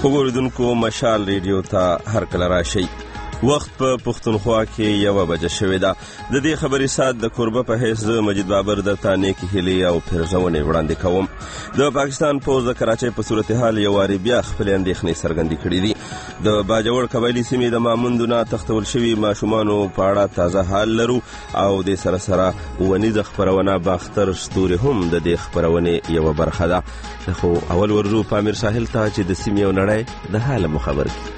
وګوریدونکو مشال ریډیو ته هر کله راشئ. وخت په پښتونخوا کې 1 بجه شوې ده. د دې خبرې سات د کوربه په حیث مجید بابر د تانیکی هیلې او پیرزونې وړاندې کوم. د پاکستان پوز د کراچۍ په صورتحال یو واری بیا خپل اندېښنې څرګندې کړې دي. د باجوړ قبایلي سیمې د ماموندونه تختول شوي ماشومانو په اړه تازه حال لرو او د سره ونیزه خپرونه باختر ستوري هم د دې خپرونې یو برخه ده. خو اول ورځو پامیر ساحل ته چې د سیمې او نړۍ د حال مخبر کی.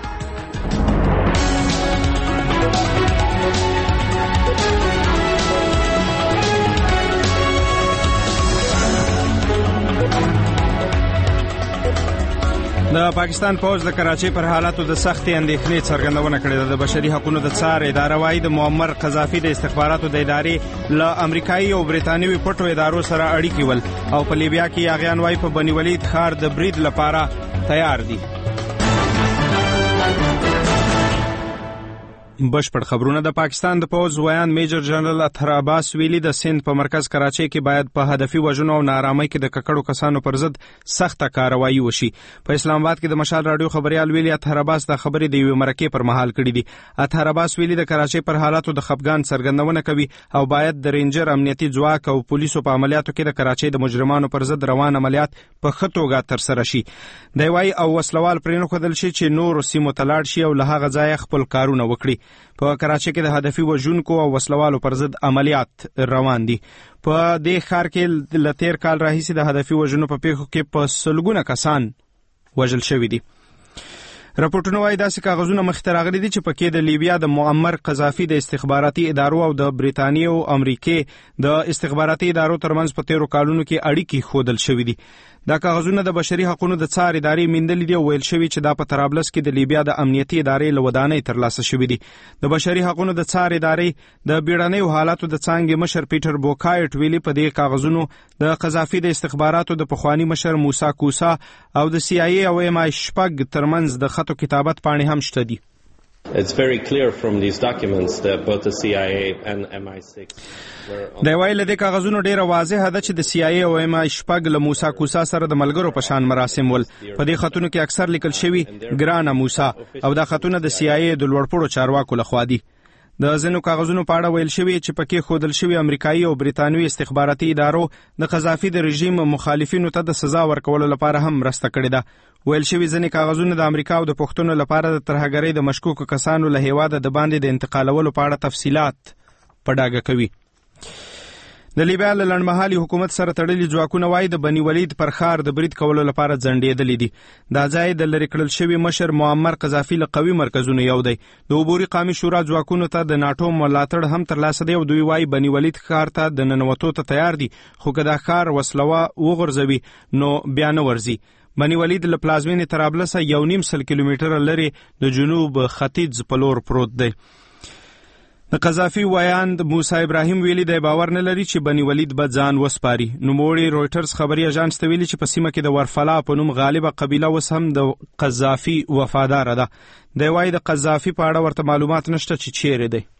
د پاکستان پوز د کراچۍ پر حالاتو د سختې اندېښنې څرګندونه کړې ده. د بشري حقوقو د څار اداره وايي د معمر قذافي د استخباراتو د ادارې له امریکایي او برېټانوي پټو ادارو سره اړیکې ول او په لیبیا کې یاغیان وايي په بني ولید ښار د برید لپاره تیار دي. بشپړ خبرونه. د پاکستان د پوز ویان میجر جنرال اطهر عباس ویلي د سند په مرکز کراچۍ کې باید په هدفي وژنو او نارامۍ کې د ککړو کسانو پر ضد سخته کاروایی وشي. په اسلام آباد کې د مشال رادیو خبريال ویلي اطهر عباس د خبرې د یوې مرکې پر مهال کړې دي. اطهر عباس ویلي د کراچۍ پر حالاتو د خفګان څرګندونه کوي او باید د رینجر امنیتي ځواک او پولیسو په عملیاتو کې د کراچۍ د مجرمانو پر ضد روان عملیات په ښه توګه ترسره شي. دی وايي او وسلوال پرې نه ښودل شي چې نور سیمو ته لاړ شي او له هغه ځایه خپل کارونه وکړي. په کراچۍ کې د هدفي وژونکو او وسلوالو پر ضد عملیات روان دي. په دې ښار کې له تیر کال راهیسې د هدفي وژنو په پیښو کې په سلګونه کسان وژل شوي دي. راپورټونه وايي داسې کاغذونه مخې ته راغلي دي چې پکې د لیبیا د معمر قذافي د استخباراتي ادارو او د برېټانیا او امریکې د استخباراتي ادارو ترمنځ په تیرو کالونو کې اړیکې ښودل شوي دي. دا کاغذونه د بشري حقوقو د څار ادارې میندلې دي او ویل شوي چې دا په طرابلس کې د لیبیا د امنیتي ادارې له ودانۍ ترلاسه شوي دي. د بشري حقوقو د څار ادارې د بیړنیو حالاتو د څانګې مشر پیټر بوکایټ ویلي په دې کاغذونو د قذافي د استخباراتو د پخوانی مشر موسی کوسا او د سی آی ای او ام آی شپږ ترمنځ د خطو کتابت پاڼې هم شته دي. It's very clear from these documents that both the CIA and MI6 دا ویل د کاغذونو ډیره واضحه ده چې د سی آی ای او ام آی شپږ له موسی کوسا سره د ملګرو په شان مراسم ول. په دې خطونو کې اکثر لیکل شوی ګرانه موسی او دا خطونه د سی آی ای د لوړپوړو چارواکو لخوا دي. د ځینو کاغذونو په اړه ویل شوی چې پکې ښودل شوی امریکایي او برېټانوي استخباراتي ادارو د قذافي د رژیم مخالفینو ته د سزا ورکولو لپاره هم مرسته کړې ده. ویل شوی ځینې کاغذونه د امریکا او د پښتنو لپاره د ترهګرۍ د مشکوکو کسانو له هیواده د باندې د انتقالولو په اړه تفصیلات په ډاګه کوي. د لیبیا له لنډمهالي حکومت سره تړلي ځواکونه وايي د بني ولید پر ښار د برید کولو لپاره ځنډېدلي دي. دا ځای د لرې کړل شوي مشر معمر قذافي له قوي مرکزونو یو دی. د عبوري قومي شورا ځواکونو ته د ناټو ملاتړ هم ترلاسه دی او دوی وايي بني ولید ښار ته د ننوتو ته تیار دي، خو که دا ښار وسلوه وغورځوي نو بیا نه ورځي. بني ولید له پلازمینې طرابلسه 1.5 کیلومتره لرې د جنوب ختیځ په لور پروت دی. د قذافي ویاند موسی ابراهیم ویلي دی باور نه لري چې بني ولید به ځان وسپاري. نوموړي رویټرز خبري اژانس ته ویلي چې په سیمه کې د ورفلا په نوم غالبه قبیله اوس هم د قذافي وفاداره ده. دی وایي د قذافي په اړه ورته معلومات نشته چې چیرې دی.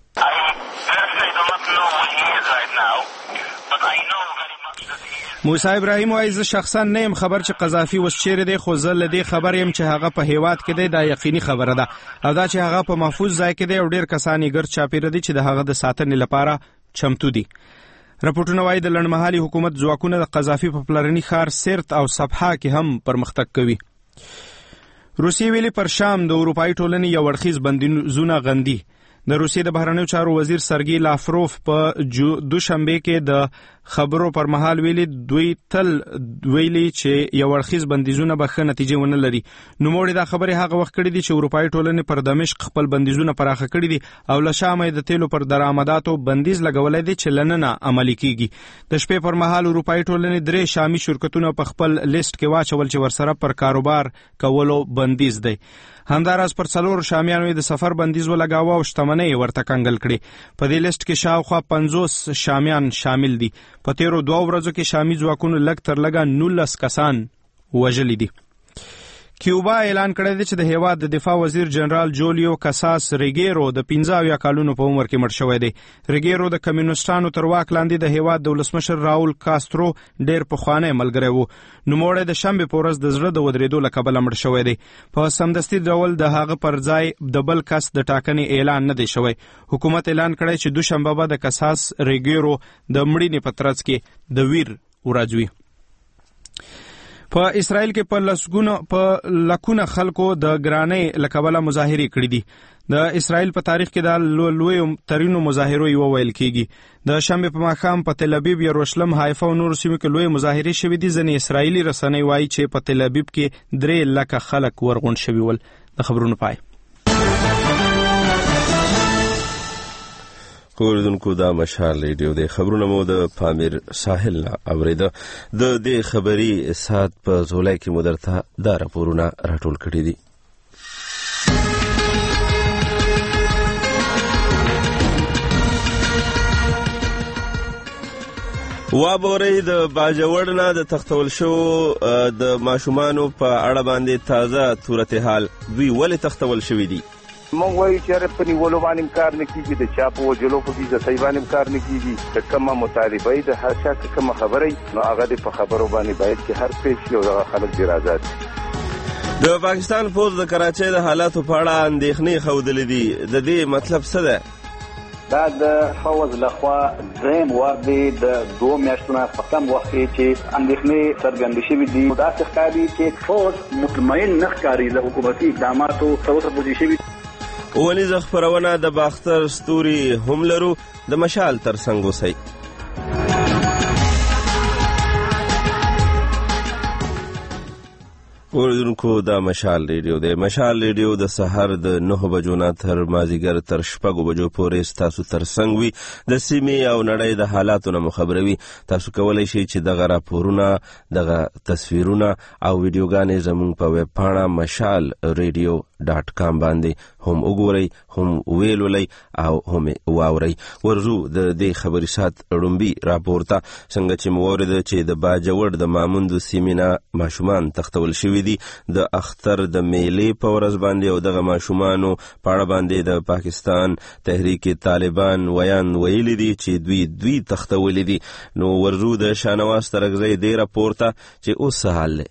موسی ابراهیم وايي زه شخصا نه يم خبر چې قذافي اوس چیرې دی، خو زه له دې خبر یم چې هغه په هیواد کې دی. دا یقیني خبره ده او دا چې هغه په محفوظ ځای کې دی او ډیر کسان یې ګرد چاپیره دي چې د هغه د ساتنې لپاره چمتو دي. راپورټونه وايي د لنډمهالي حکومت ځواکونه د قذافي په پلرني ښار سرت او صبحا کې هم پرمختګ کوي. روسیې ویلي پر شام د اروپایي ټولنې یو اړخیز بندیزونه غندي. د روسیې د بهرنیو چارو وزیر سرګی لافروف په دوشنبه کې د خبرو پر مهال ویلي دوی تل ویلي چې یو اړخیز بندیزونه به ښه نتیجې ونه لري. نوموړي دا خبرې هغه وخت کړې دي چې اروپایي ټولنې پر دمشق خپل بندیزونه پراخه کړي دي او له شامه د تیلو پر درآمداتو بندیز لګولی دی چې له ننه عملي کیږي. د شپې پر مهال اروپایي ټولنې 3 شامي شرکتونه په خپل لیست کې واچول چې ورسره پر کاروبار کولو بندیز دی. همداراز پر 4 شامیانو د سفر بندیز ولګاوه او شتمنۍ ورته کنګل کړي. په دې لیست کې شاوخوا 50 شامیان شامل دي. په تیرو 2 ورځو کې شامي ځواکونو لږ تر لږه 19 کسان وژلي دي. کیوبا اعلان کړی دی چې د هیواد د دفاع وزیر جنرال جولیو کاساس ریګیرو د 15 کالونو په عمر کې مړ شوی دی. ریګیرو د کمیونستانو تر واک لاندې د هیواد د ولسمشر راول کاسترو ډیر پخوانی ملګری و. نوموړی د شنبه په ورځ د زړه د ودرېدو له کبله مړ شوی دی. په سمدستي ډول د هغه پر ځای د بل کس د ټاکنې اعلان نه دی شوی. حکومت اعلان کړی چې دوشنبه به د کاساس ریګیرو د مړینې په ترڅ کې د ویر ورځ وي. په اسرائیل کې په لکونه خلکو د ګرانۍ له کبله مظاهرې کړې دي. د اسرائیل په تاریخ کې د لویو ترینو مظاهرو یو ویل کېږي. د شنبه په ماښام په تل ابیب، یروشلم، حیفا او نورو سیمو کې لوی مظاهرې شوې دي. ځینې اسرائیلي رسنۍ وایي چې په تل ابیب کې 3 لکه خلک ورغونډ شوي ول. د خبرونو پای. اوریدونکو دا مشال ریډیو د خبرونه مو د پامیر ساحل نه اوریده. د دې خبري سات په زولای کې مو درته دا راپورونه راټول کړي دي. وابوري د باجوړ نه د تختول شو د ماشومانو په اړه باندې تازه صورتحال دوی ولې تختول شوی دي. مونږ وایو چې په نیولو باندې کار نه کیږي، د چا په وجلو په دې ځای باندې کار نه کیږي. د کومه مطالبه د هر چا کومه خبره نو هغه د په خبرو باندې باید چې هر پیښ یو د خلک دی راځي. د پاکستان فوج د کراچۍ د حالاتو په اړه اندېښنې ښودلې دي. د دې مطلب څه ده؟ دا د فوج لخوا دریم وار دی د 2 میاشتو نه په کم وخت کې چې اندېښنې څرګندې شوې دي. دا ښکاري چې فوج مطمئن نه ښکاري له حکومتي اقداماتو څخه پوجي شوي. ونیز خبرونه د باختر ستوري هم لرو. د مشال تر څنګ اوسئ. اوریدونکو دا مشال ریډیو دی. مشال ریډیو د سحر د 9 بجو نه تر مازیګر تر 6 بجو پورې تاسو تر څنګ وي. د سیمې او نړۍ د حالاتو نه خبروي. تاسو کولای شئ چې دغه راپورونه، دغه تصویرونه او ویډیوګانې زموږ په ویب پاڼه mashalradio.com باندې هم وګورئ، هم ویلولئ او هم واورئ. ورزو د دې خبري سات اړومبي راپورته څنګه چې مورد چې د باجوړ د ماموند سیمینا ماشومان تختول شوی دي. د اختر د میلې په ورځ باندې او دغه ماشومانو په اړه باندې د پاکستان تحریک طالبان ویلي دي چې دوی تختولې دي. نو ورزو د شانواز ترغزی دی راپورته چې اوس حال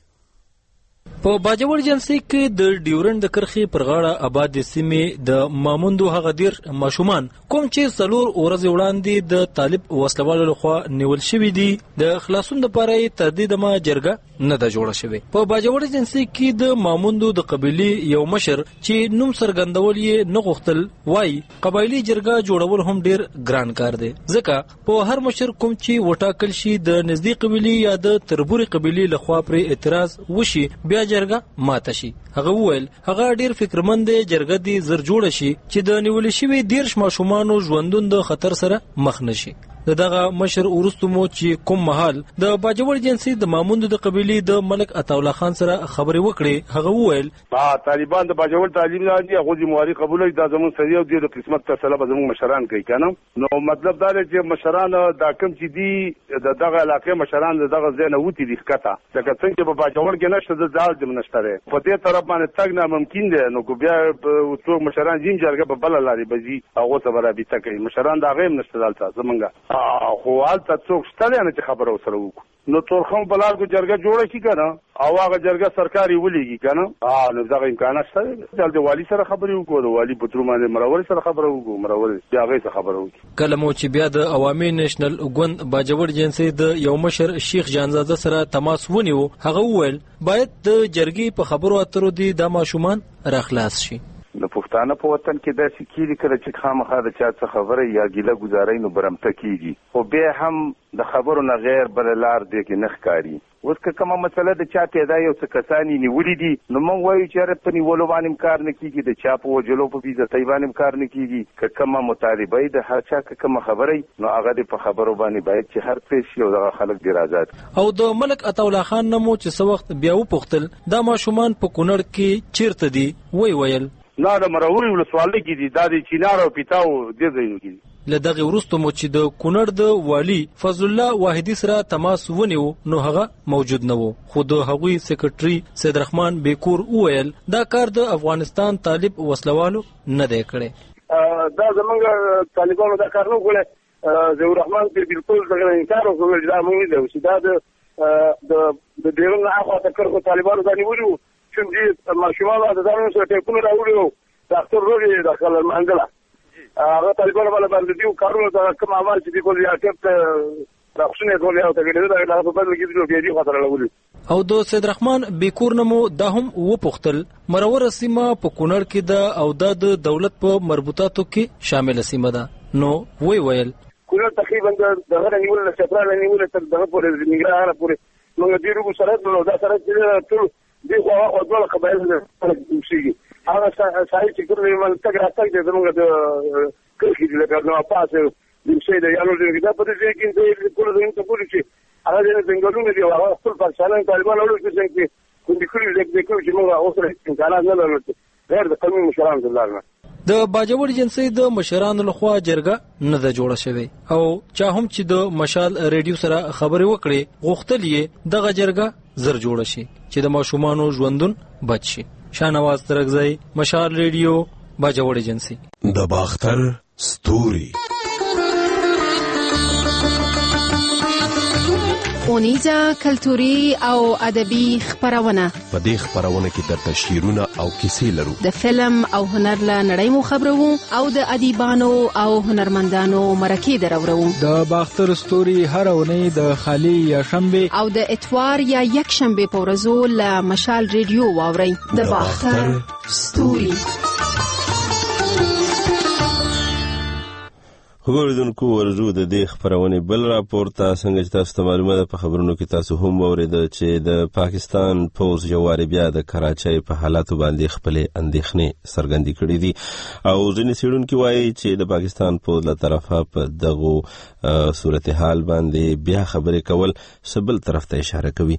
په باجوړ جنسي کې د ډیورند د کرخې پر غاړه آباد سیمې د ماموندو هغه ډیر ماشومان کوم چې 4 ورځې وړاندې د طالب وسلوالو لخوا نیول شوي دي د خلاصون لپاره تردید ما جرګه نه ده جوړه شوې. په باجوړ جنسي کې د ماموندو د قبيلې یو مشر چې نوم څرګندول یې نه غوښتل وایي قبایلی جرګه جوړول هم ډیر ګران کار دی، ځکه په هر مشر کوم چې وټاکل شي د نږدې قبيلې یا د تربوري قبيلې لخوا پر اعتراض وشي بیا جرګه ماته شي. هغه وویل هغه ډیر فکرمند دی جرګه دې زر جوړ شي چې د نیول شوي 13 ماشومانو ژوندون د خطر سره مخ نشي. دغه مشر ورستمو چې کوم محل د باجوړ جنسي د ماموند د قبيلې د ملک عطاالله خان سره خبرې وکړې. هغه وویل طالبان د باجوړ تعلیم نه دي، هغه د مواري قبول دي، دا زمون سړي او د قسمت تسلا به زمون مشران کوي کنه. نو مطلب دا دی چې مشران دا کوم چې دي دغه علاقې مشران دغه ځای نه وتی دي ښکته ځکه څنګه په باجوړ کې نشته د ځال د منشتره په دې طرف باندې تګ نه ممکن دی. نو بیا څو مشران جیم جرګه په بل لاري بزي هغه ته برابر کوي. مشران دا غیم نشته دلته زمونږه خو حالت څوک شته نه چې خبره وسره وکړو. نو تورخم بلار کو جرګه جوړه کی کنه او هغه جرګه سرکاري ولېږي کنه. نو دا امکانات شته د والی سره خبرې وکړو، د والی پترو باندې مرور سره خبره وکړو، مرور بیا غي سره خبره وکړو. کله مو چې بیا د عوامي نېشنل ګوند باجوړ جنسي د یو مشر شیخ جانزاده سره تماس ونیو. هغه وویل باید د جرګې په خبرو اترو دي د ماشومان راخلاص شي. د پښتانه په وطن کې داسې کېږي کله چې خامخا د چا څه خبره یا ګیله ګزارۍ نو برمته کېږي، خو بیا هم د خبرو نه غیر بل لار دی کې نه ښکاري. اوس که کومه مسله د چا پیدا یو څه کسان یې نیولي دي نو موږ وایو چې په نیولو باندې کار نه کېږي، د چا په وژلو په بېعزتۍ باندې کار نه کېږي. که کومه مطالبه د هر چا که کومه خبره نو هغه د په خبرو باندې باید چې هر پیش شي او دغه خلک دې آزاد. او د ملک عطاالله خان نه مو چې څه وخت بیا وپوښتل دا ماشومان په کونړ کې چیرته دي ویل نه د مروري ولسوالۍ کې دي، دا د چینار او پیتاو دې ځایونو کې دي. لدغه ورستو مو چې د کونړ د والی فضل الله واحدی سره تماس ونیو نو هغه موجود نه وو، خو د هغوی سیکرټري سید رحمان بیکور وویل دا کار د افغانستان طالب وسلوالو نه دی کړی. دا زمونږ طالبانو دا کار نه وکړي، ضیاء الرحمن بالکل دغه انکار وکړ چې دا موږ نه چې دا د ډیرن اخوا تکر کو طالبانو دا نیولو چې ماشومان د ځانونو سره ټیپونه راوړي ډاکټر روغي داخل منځله هغه طالبانو باندې دیو کارونه دا کوم عمل چې دی کول یا ټیپ راښنه کول یا ته ګډه دا په بدل کې دی چې دی خطر لګولي. او د سید رحمان بیکور نمو دا هم و پختل مرور سیمه په کونړ کې دا او د دولت په مربوطاتو کې شامل سیمه ده، نو ویل کونړ تقریبا دغه نیول نه چترال نیول تر دغه پورې نګران پورې موږ ډیرو کو سره نو دا سره چې ټول دی خو او ټول قبایل نه شي هغه سایه چې کومه من تک راځي د زموږ د کلکی د لګنو پاسه د شي د یانو د دا په دې کې د ټول د انت پولیس هغه د څنګهونو دی هغه خپل پاکستان طالبان اورل چې کوم کلی د چې موږ اوسره امکانات نه لرو غیر د قانون مشران دلارنه. د باجوړ جنسي د مشرانو لخوا جرګه نه ده جوړه شوې او چا هم چې د مشال ریډیو سره خبرې وکړي غوښتل یې دغه جرګه زر جوړه شي چې د ماشومانو ژوندون بچ شي. شاهنواز ترغزی، مشال ریډیو، باجوړ جنسي. د باختر ستوري اونیزه کلتوري او ادبي خبرونه. په دې خبرونه کې درته شعرونه او کیسې لرو، د فلم او هنر له نړۍ مو خبرو او د ادیبانو او هنرمندانو مرکې درورو. د باختر ستوري هر اونۍ د خالی یا شنبه او د اتوار یا یک شنبه په ورځو له مشال ریډیو واورئ. د باختر ستوري. خبردونکو ورجو د دې خبرونه بل راپورته څنګه چې تاسو ته معلومه ده په خبرونو کې تاسو هم اوریدل چې د پاکستان پوز جواری بیا د کراچۍ په حالاتو باندې خپل اندېښنې څرګندې کړې دي او ځینې څېړونکي وایي چې د پاکستان پوز له طرفه په دغه صورتحال باندې بیا خبرې کول سبل طرف ته اشاره کوي.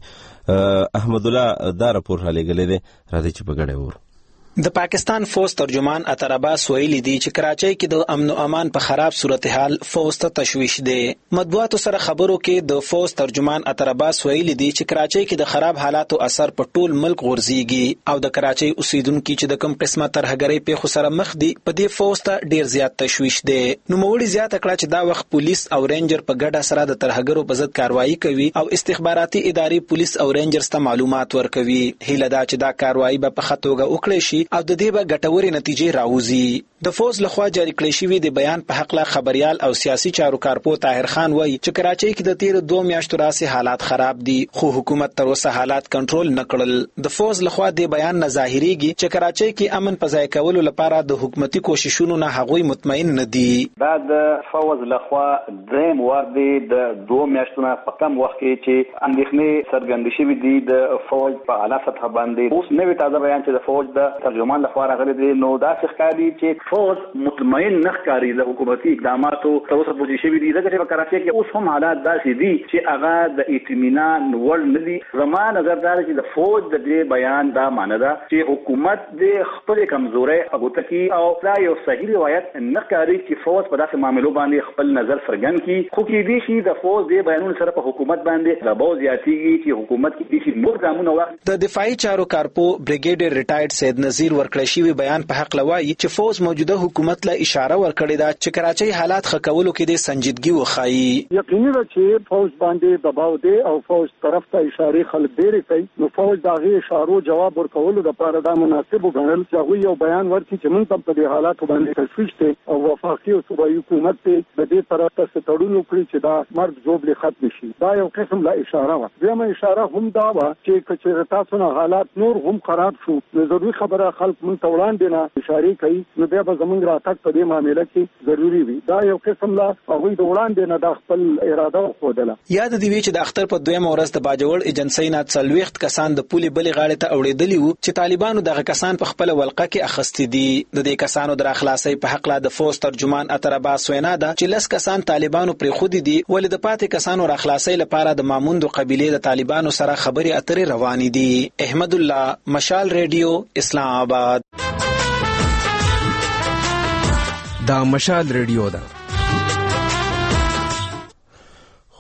احمد الله دا راپور را لېږلی دی، راځي چې په ګډه وورو. د پاکستان فوج ترجمان عطر عباس ویلي دی چې کراچۍ کې د امن او امان په خراب صورتحال فوج ته تشویش دی. مطبوعاتو سره خبرو کې د فوج ترجمان عطر عباس ویلي دی چې کراچۍ کې د خراب حالاتو اثر په ټول ملک غورځيږي او د کراچۍ اوسیدونکو چې د کوم قسمه ترهګرۍ په خو سره مخ دي په دې فوج ته ډیر زیات تشویش دی. نو موړي زیات کړه چې دا وخت پولیس او رینجر په ګډه سره د ترهګرو په ضد کاروایی کوي او استخباراتي ادارې پولیس او رینجرز ته معلومات ورکوي. هیله دا چې دا کاروایی به په خطوګه وکړي شي او د دې به ګټوري نتیجې راوځي. د فوج لخوا جاری کړی شوی د بیان په حق لا خبريال او سیاسي چارو کارپو طاهر خان وایي چې کراچۍ کې د تیر 2 میاشتو راځي حالات خراب دي خو حکومت تر اوسه حالات کنټرول نه کړل. د فوج لخوا د بیان نه ظاهريږي چې کراچۍ کې امن په ځای کولو لپاره د حکومتي کوششونو نه هغوی مطمئن نه دي. دا د فوج لخوا دریم وار دی د 2 میاشتو نه په کم وخت کې چې اندېښنې څرګندې شوې دي د فوج په اعلی سطح باندې. اوس نوې تازه بیان چې د فوج د ترجمان لخوا راغلی دی نو دا ښکاري چې فوج مطمئن نه ښکاري د حکومتي اقداماتو تر اوسه پورې شوي دي ځکه چې په کراچۍ کې اوس هم حالات داسې دي چې هغه د اطمینان وړ نه دي. زما نظر دا چې د فوج د دې بیان دا معنی ده چې حکومت د خپل کمزورۍ په ګوته کې او دا یو صحیح روایت نه ښکاري چې فوج په داسې معاملو باندې خپل نظر څرګند کړي. خو کې دي چې د فوج د بیانونو سره په حکومت باندې دباو زیاتېږي چې حکومت کې دي چې نور ګامونه واخلي. د دفاعي چارو کارپو بریګیډر ریټایرډ سید نذیر ورکړی شوی بیان په حق لوي چې فوج موجوده حکومت له اشاره ورکړې ده چې کراچۍ حالات ښه کولو کې د سنجیدګي وښایي. یقیني ده چې فوج باندې دباو دی او فوج طرف ته اشاره خلک ډېرې کوي نو فوج د هغې اشارو جواب ورکولو دپاره دا مناسب وګڼل چې هغوی یو بیان ورکړي چې موږ هم په دې حالاتو باندې تشویش دی او وفاقي او صوبایي حکومت دی د دې طرف ته څه تړون وکړي چې دا مرګ ژوبلې ختم شي. دا یو قسم له اشاره وه. دویمه اشاره هم دا وه چې که چېرې تاسو نه حالات نور هم خراب شو نو ضروري خبره خلک موږ ته وړاندې نه اشارې کوي نو بیا به زموږ راتګ په دې معامله کې ضروري وي. دا یو قسم لا هغوی د وړاندې نه دا خپل اراده وښودله. یاد دې وي چې د اختر په 2 ورځ د باجوړ ایجنسۍ نه 40 کسان د پولې بلې غاړې ته اوړېدلي وو چې طالبانو دغه کسان په خپل ولقه کې اخیستي دي. د دې کسانو د راخلاصۍ په حق لا د فوج ترجمان عطر عباس وینا ده چې 10 کسان طالبانو پرې خودي دي ولې د پاتې کسانو راخلاصۍ لپاره د ماموند قبيله د طالبانو سره خبرې اترې روانې دي. احمد الله، مشال ریډیو، اسلام آباد. دا مشال ریډیو ده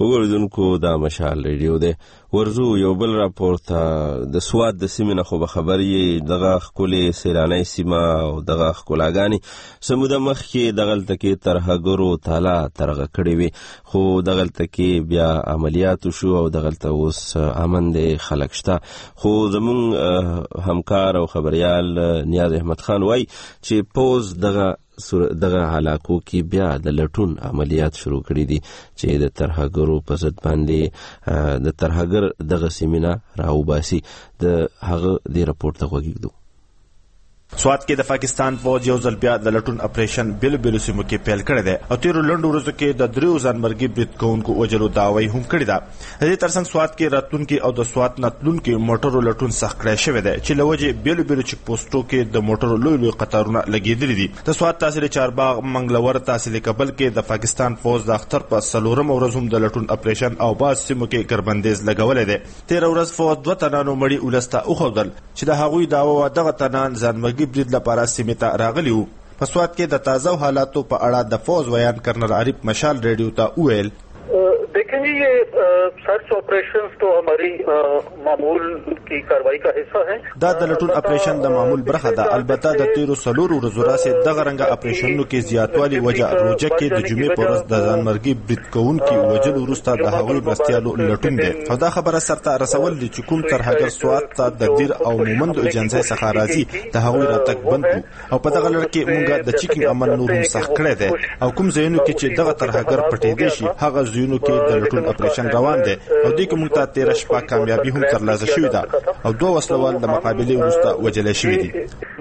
وګورونکو دا مشال ریډیو دی. ورزو یو بل راپورته د سواد د سیمې نه خو خبرې دغه ښکلې سیلانۍ سیمه او دغه ښکلاګانې سموده مخکې دغلته کې ترهګرو تالا ترغه کړې وي، خو دغلته کې بیا عملیات شو او دغلته اوس امن دی، خلک شته. خو زمونږ همکار او خبریال نیاز احمد خان وایي چې پوز دغه علاقو کې بیا د لټون عملیات شروع کړي دي چې د ترهګرو په ضد باندې د ترهګر دغه سیمینه راوباسي. د هغه د راپورټ ته وګورئ. سوات کې د پاکستان فوج یو ځل بیا د لټون اپریشن بیلو سیمو کې پیل کړی دی او تیرو لنډو ورځو کې د 3 ځانمرګي برید کوونکو وجلو دعوی هم کړې ده. د دې ترڅنګ سوات کې راتلونکي او د سوات نتلونکي موټرو لټون سخت کړی شوی دی چې لوجه بیلو چک پوسټو کې د موټرو لوی قطارونه لګېدلي دي. د سوات تحصیل چارباغ منګلور تحصیل کابل کې د پاکستان فوج د اختر په 4 ورځ هم د لټون اپریشن او باز سیمو کې ګربندیز لګولې ده. 13 ورځ فوج 2 تنانو مړي ولسته او خودل چې د هغوی دعوه دغه تنان ځانمرګي برید لپاره سیمه ته راغلی وو. په سوات کې د تازه حالاتو په اړه د فوج ویان کرنل عارف مشال ریډیو ته ویل. देखेंगे ये search operations तो हमारी मामूल की कार्रवाई का हिस्सा है. دا د لټون اپریشن د معمول برخه ده. البته د 13 ورځو راځي دغه رنګ اپریشنونو کې زیاتوالی وجه روجه کې د جمعې پر ورځ د ځانمرګي برید کوونکو وجل وروسته د هغوی مرستيالو لټون دي او دا خبره سرته رسول دي چې کوم ترهګر سوات ته د دیر او مومند ایجنسی څخه راځي د هغوی راتګ بند او په دغه لړ کې مونږ د چیکینګ عمل نور هم سخت کړی دی او کوم ځایونو کې چې دغه ترهګر پټې دي شي هغه ځایونو کې د لټون اپریشن روان دي او دې کې موږ ته 13 شپه کامیابی هم ترلاسه شوې ده او 2 وسلوال د مقابله وروسته وجل شوې دي.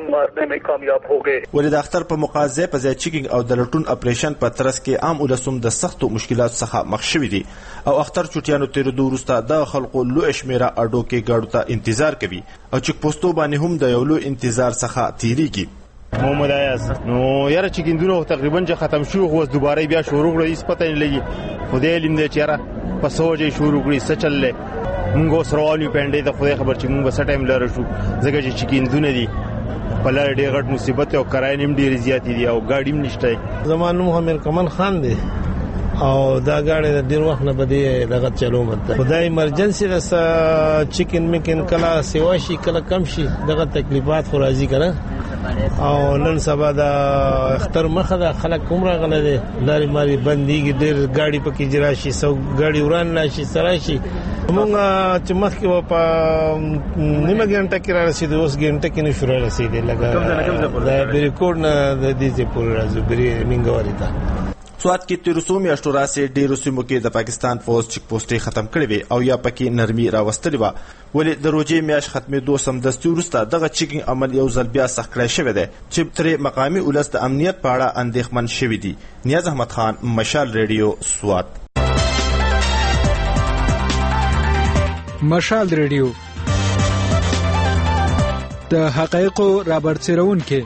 ولې د اختر په مقازه په ځای چیکینګ او د لټون اپریشن په ترڅ کې عام ولسم د سختو مشکلات څخه مخ شوې دي او اختر چټیانو 13 وروسته د خلکو لوی شمیره اډو کې ګاډو ته انتظار کوي او چک پوسټو باندې هم د یو لوی انتظار څخه تیریږي. محمد ایاز نو یاره چیکندونو تقریبا چې ختم شو خو دوباره بیا شروع کړی اس پته نه لګي خدای علم دې چیرې په سوجي شروع کړی څه چللې موږ سروالو پنده د خدای خبر چې موږ به سټایم لاره شو ځکه چې چیکندونه دي په لار ډېر غټ مصیبت او کرای نیم ډېر زیات دي او ګاډیم نشته. زمانو محمد کمال خان دی او دا غاړه د ډیر وخت نه بده دغه چلو مت خدای ایمرجنسي رس چیکن میکن کلا سیواشي کلا کم شي دغه تکلیفات خو راځي کنه او نن سبا د اختر مخه د خلک عمره غله دي لاري ماري بنديږي ډیر گاډي پکې جرا شي سو گاډي وران نشي سره شي موږ چې مخکې په نیمه غنټه کې را رسیدو اوس غنټه کې نه شروع رسیدې لګا دا بیرکوډ نه د دې چې پور راځو بری منګوري تا. سوات کې 1300 میاشتو راسي ډیرو سیمو کې د پاکستان فوج چک پوسټي ختم کړي وي او یا پکې نرمي راوستلې و. ولې د روجي میاش ختمېدو سمدستي وروسته دغه چیکینګ عمل یو ځل بیا سخت کړی شوی دی چې ترې مقامي ولس د امنیت په اړه اندېښمن شوي دي. نیاز احمد خان، مشال ریډیو، سوات. مشال ریډیو د حقایقو رابرسېرونکي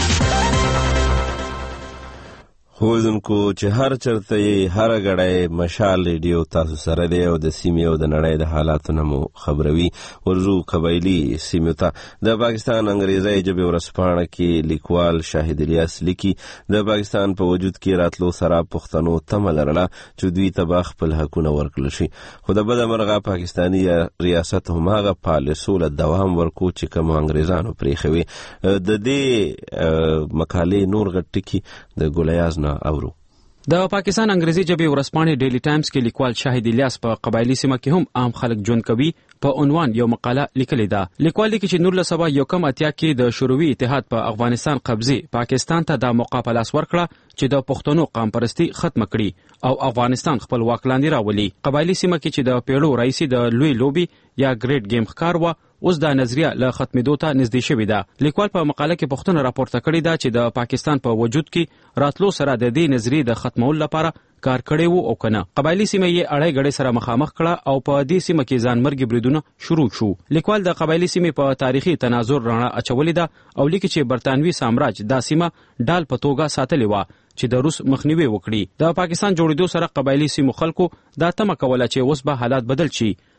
خوځونکو چې هر چرته هر غړای مشال ریډیو تاسو سره دی او د سیمې او د نړۍ د حالاتو نمو خبروي. ورزو قبایلی سیمې ته د پاکستان انګریزي ژبې ورسپانه کې لیکوال شاهد الیاس لیکي د پاکستان په وجود کې راتلو سره پښتنو تمه لرله چې دوی ته خپل حقونه ورکړل شي، خو د بده مرغه پاکستاني ریاست هم هغه پالیسو له دوام ورکو چې کوم انګریزانو پریښوي. د دې مقالې نور غټکی د ګولیاز اورو. د پاکستان انګریزي ژبې ورځپاڼې ډیلی ټایمز کې لیکوال شاهد الیاس په قبایلی سیمه کې هم عام خلک ژوند کوي په عنوان یو مقاله لیکلې ده. لیکوال لیکي چې 1981 کې د شوروي اتحاد په افغانستان قبضه پاکستان ته د موقع په لاس ورکړه چې د پښتنو قوم پرستی ختم کړي او افغانستان خپل واک لاندې راولي. قبایلی سیمه کې چې د پیړو رئیسي د لوی لوبي یا ګریټ گیم ښکار و اوس دا نظریه له ختمېدو ته نږدې شوې ده. لیکوال په مقاله کې پوښتنه راپورته کړې ده چې د پاکستان په وجود کې راتلو سره د دې نظریې د ختمولو لپاره کار کړی وو او کنه. قبایلی سیمه یې اړای غړې سره مخامخ کړه او په دې سیمه کې ځانمرګي بریدونه شروع شو. لیکوال د قبایلی سیمه په تاریخي تناظر رڼا اچولې ده او لیکي چې برتانوي سامراج دا سیمه ډال په توګه ساتلې و چې د روس مخنیوي وکړي. د پاکستان جوړېدو سره قبایلی سیمو خلکو دا تمه کوله چې اوس به حالات بدل شي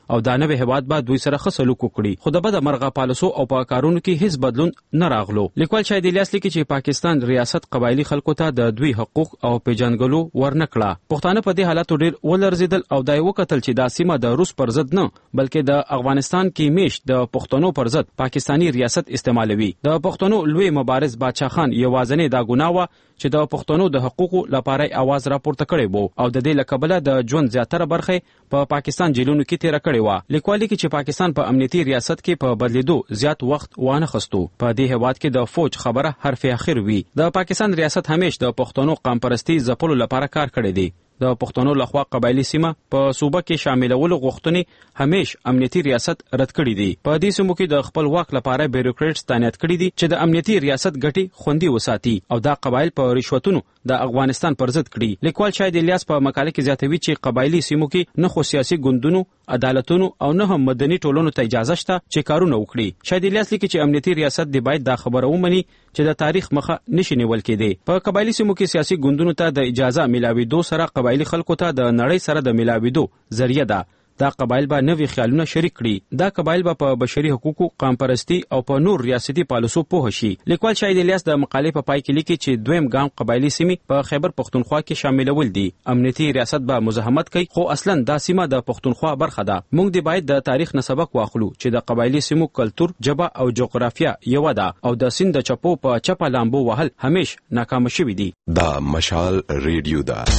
او دا نوې هیواد به دوی سره ښه سلوک وکړي. خو د بده مرغه پالیسو او په کارونو کې هیڅ بدلون نه راغلو. لیکوال شاهد الیاس لیکي چې پاکستان ریاست قبایلی خلکو ته د دوی حقوق او پیژنګلو ورنکړه. پښتانه په دې حالاتو ډیر ولرزیدل او دای وکتل چې دا سیمه د روس پر ضد نه بلکې د افغانستان کې میش د پښتنو پر ضد پاکستانی ریاست استعمالوي. د پښتنو لوی مبارز بادشاه خان یوازنی دا ګناه و چې د پښتنو د حقوقو لپاره आवाज راپورته کړی وو او د دې لکبله د ژوند زیاتره برخه په پاکستان جیلونو کې تیر کړی و. لیکوال کې چې پاکستان په امنیتي ریاست کې په بدلیدو زیات وخت وانه خستو. په دې هواد کې د فوج خبره حرف اخر وی. د پاکستان ریاست همیش د پښتنو قوم پرستی ځپلو لپاره کار کړی دی. د پښتنو لخوا قبایلی سیمه په صوبه کې شاملولو غوښتنې همیش امنیتي ریاست رد کړی دي. په دې سیمو کې د خپل واک لپاره بیوروکریټس تعینات کړی دي چې د امنیتي ریاست ګټې خوندي وساتي او دا قبایل په رشوتونو د افغانستان پر ضد کړي. لیکوال شاهد الیاس په مقاله کې زیاتوي چې قبایلی سیمو کې نه خو سیاسي ګوندونو، عدالتونو او نه هم مدني ټولنو ته اجازه شته چې کارونه وکړي. شاهد الیاس لیکي چې امنیتي ریاست دی باید دا خبره ومني چې د تاریخ مخه نشي نیول کېدی. په قبایلی سیمو کې سیاسي ګوندونو ته د اجازه ملاويدو سره قبایلی خلکو ته د نړۍ سره د ملاويدو ذریعہ ده. دا قبایل به نوې خیالونه شریک کړي. دا قبایل به په بشري حقوقو، قوم پرستی او په نور ریاستي پالیسو پوه شي. لیکوال شاهد الیاس د مقالې په پای کې لیکي چې دویم ګام قبایلی سیمې په خیبر پختونخوا کې شاملول دي. امنیتي ریاست به مزاحمت کوي خو اصلا دا سیمه د پختونخوا برخه ده. موږ دی باید د تاریخ نه سبق واخلو چې د قبایلی سیمو کلچر، ژبه او جغرافیه یو ده او د سیند د چپو په چپه لامبو وهل همیش ناکام شوي دي. دا مشال ریډیو ده.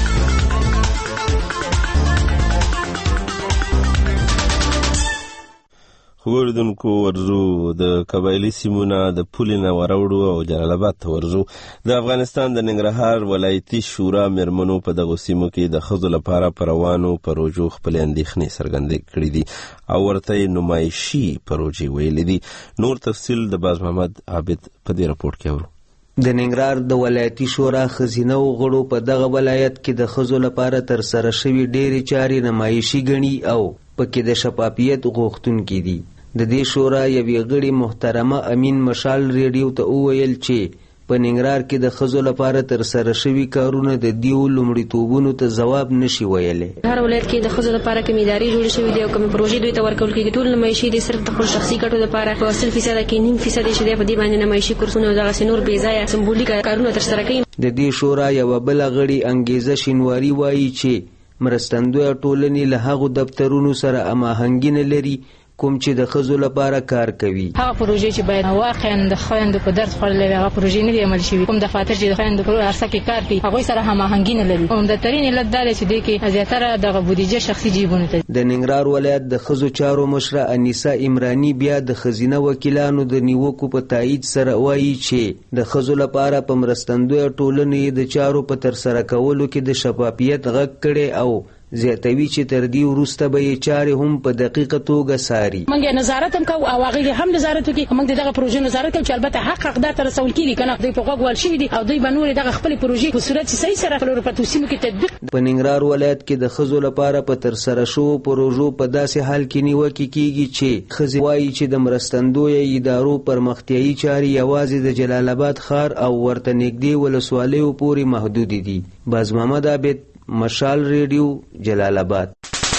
خوردونکو ورزو د قبایلی سیمونه د پولینه وروړو او جلال آباد ته ورزو. د افغانستان د ننګرهار ولایتي شورا مېرمنو په دغه سیمو کې د ښځو لپاره په روانو پروژو خپلې اندېښنې څرګندې کړې دي او ورته نمایشي پروژې ویلې دي. نور تفصیل د باز محمد عابد په دې راپورټ کې اورو. د ننګرهار د ولایتي شورا ښځینه غړو په دغه ولایت کې د ښځو لپاره ترسره شوي ډېرې چارې نمایشي ګڼي او پکې د شفافیت غوښتونکي دي. د دې شورا یوې غړي محترمه امین مشال ریډیو ته وویل چې په ننګرهار کې د ښځو لپاره ترسره شوي کارونه د دیو لومړیتوبونو ته ځواب نشي ویلی. هر ولایت کې د ښځو لپاره کومې ادارې جوړې شوي دي او کومې پروژې دوی ته ورکول کېږي. ټول نمایشي دي صرف د خپل شخصي ګټو لپاره په 100% کې 9% چې دی په دې باندې نمایشي کورسونه او دغسې نور بې ځایه سمبولیک کارونه ترسره کوي. د دې شورا یوه بله غړي انګیزه شینواري وایي چې مرستندویه ټولنې له هغو دفترونو سره هماهنګي نه لري کوم چې د ښځو لپاره کار کوي. هغه پروژې چې باید واقعا د خویندو په درد خوړلې هغه پروژې نه دي عمل شوي. کوم دفاتر چې د خویندو په عرصه کې کار کوي هغوی سره هماهنګي نه لري. عمدترین علت دا دی چې دې کې زیاتره دغه بودیجه شخصي جیبونو ته. د ننګرهار ولایت د ښځو چارو مشره انیسه عمراني بیا د ښځینه وکیلانو د نیوکو په تایید سره وایي چې د ښځو لپاره په مرستندویه ټولنې د چارو په ترسره کولو کې د شفافیت غږ کړی او زیاتوي چې تر دې وروسته به یې چارې هم په دقیقه توګه څاري. موږ نظارت هم کوو او هغوی هم نظارت وکړي. موږ د دغه پروژې نظارت کوو چې البته حق حقدار ته رسول کېږي که نه دوی په غوږ وال شوي دي او دوی به نورې دغه خپلې پروژې په صورت چې صحیح سره خپلو پرتو سیمو کې تطبیق. په ننګرهار ولایت کې د ښځو لپاره په ترسره شوو پروژو په داسې حال کې نیوکې کېږي چې ښځې وایي چې د مرستندویه ادارو پرمختیایي چارې یوازې د جلال آباد ښار او ورته نږدې ولسوالیو پورې محدودې دي. باز محمد عابد، مشال ریډیو، جلال آباد.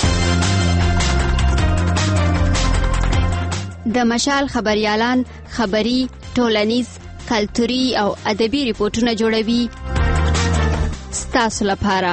د مشال خبريالان خبري، ټولنیز، کلتوري او ادبي ریپورتونه جوړوي ستاسو لپاره.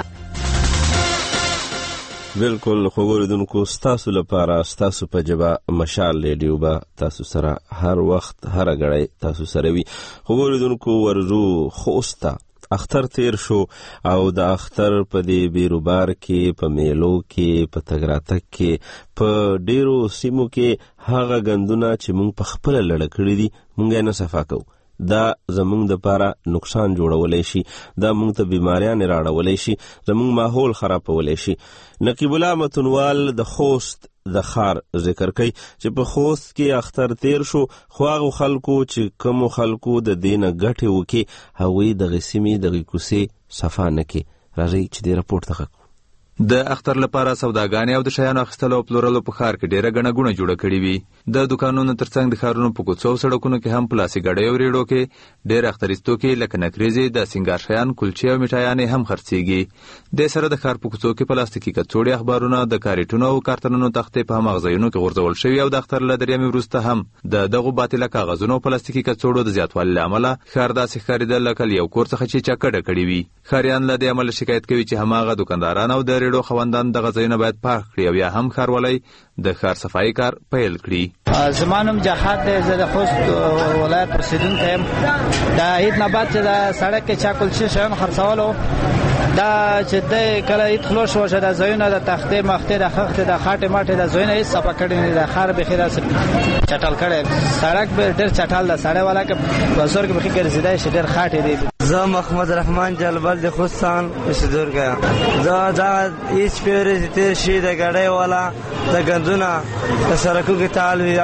بالکل خوګوردونکو ستاسو لپاره ستاسو په جبا مشال ریډیو به تاسو سره هر وخت هر غړی تاسو سره وي. خوګوردونکو ورزو خوستا اختر تیر شو او د اختر په دې بیروبار کې په میلو کې په تګراتک کې په ډیرو سیمو کې هغه غندونه چې موږ په خپل لړ کړی دي موږ نه صفا کوو. دا زموږ د لپاره نقصان جوړولای شي، دا موږ ته بیماریان راړولای شي، زموږ ماحول خرابولای شي. نقیب الله متنوال د خوست د خار ذکر کوي چې په خوست کې اختر تیر شو خو هغه خلکو چې کوم خلکو د دینه ګټه وکي هغوی د غسیمې د کوسې صفا نه کې. راځي چې د راپورټ ته د اختر لپاره سوداګانې او د شیانو اخیستلو او پلورلو په ښار کې ډېره ګڼه ګوڼه جوړه کړې وي. د دوکانونو ترڅنګ د ښارونو په کوڅو او سړکونو کې هم په لاسي ګاډیو او ریړو کې ډېر اختري توکي لکه نکریزې، د سینګار شیان، کلچې او میټایانې هم خرڅېږي. دې سره د ښار په کوڅو کې پلاستیکي کڅوړې، اخبارونه، د کاریټونو او کارتنونو تختې په هماغه ځایونو کې غورځول شوي او د اختر له دریمې وروسته هم د دغو باطله کاغذونو او پلاستیکي کڅوړو د زیاتوالي له امله ښار داسې ښکارېده لکه له یو کور څخه چې چا کډه کړې وي. ښاریان له دې امله شکایت کوي چې هماغه دوکانداران او د ریړو خاوندان دغه ځایونه باید پاک کړي او یا هم ښاروالۍ د ښار صفایي کار پیل کړي. زما نوم جهاد دی، زه د خوست ولایت اوسېدونکی یم. د عید نه بعد چې د سړک کې چا کلچې شیان خرڅولو، دا چې دی کله عید خلوص شو د ځایونه د تختې مختې د خښتې د خاټې ماټې د ځایونه هېڅ صفا کړي نه دي. د ښار بیخي داسې چټل کړی، سړک به ډېر چټل ده. سړی والا که په زور کې بیخي ګرځېدی شي، ډېر خاټې دي. زه محمد رحمان جلبل د خوستان اوسېدونکی یم. زه دغه هېڅ شپې ورځې تېر شي د ګاډۍ والا د ګندونه د سړکو کې تال وي،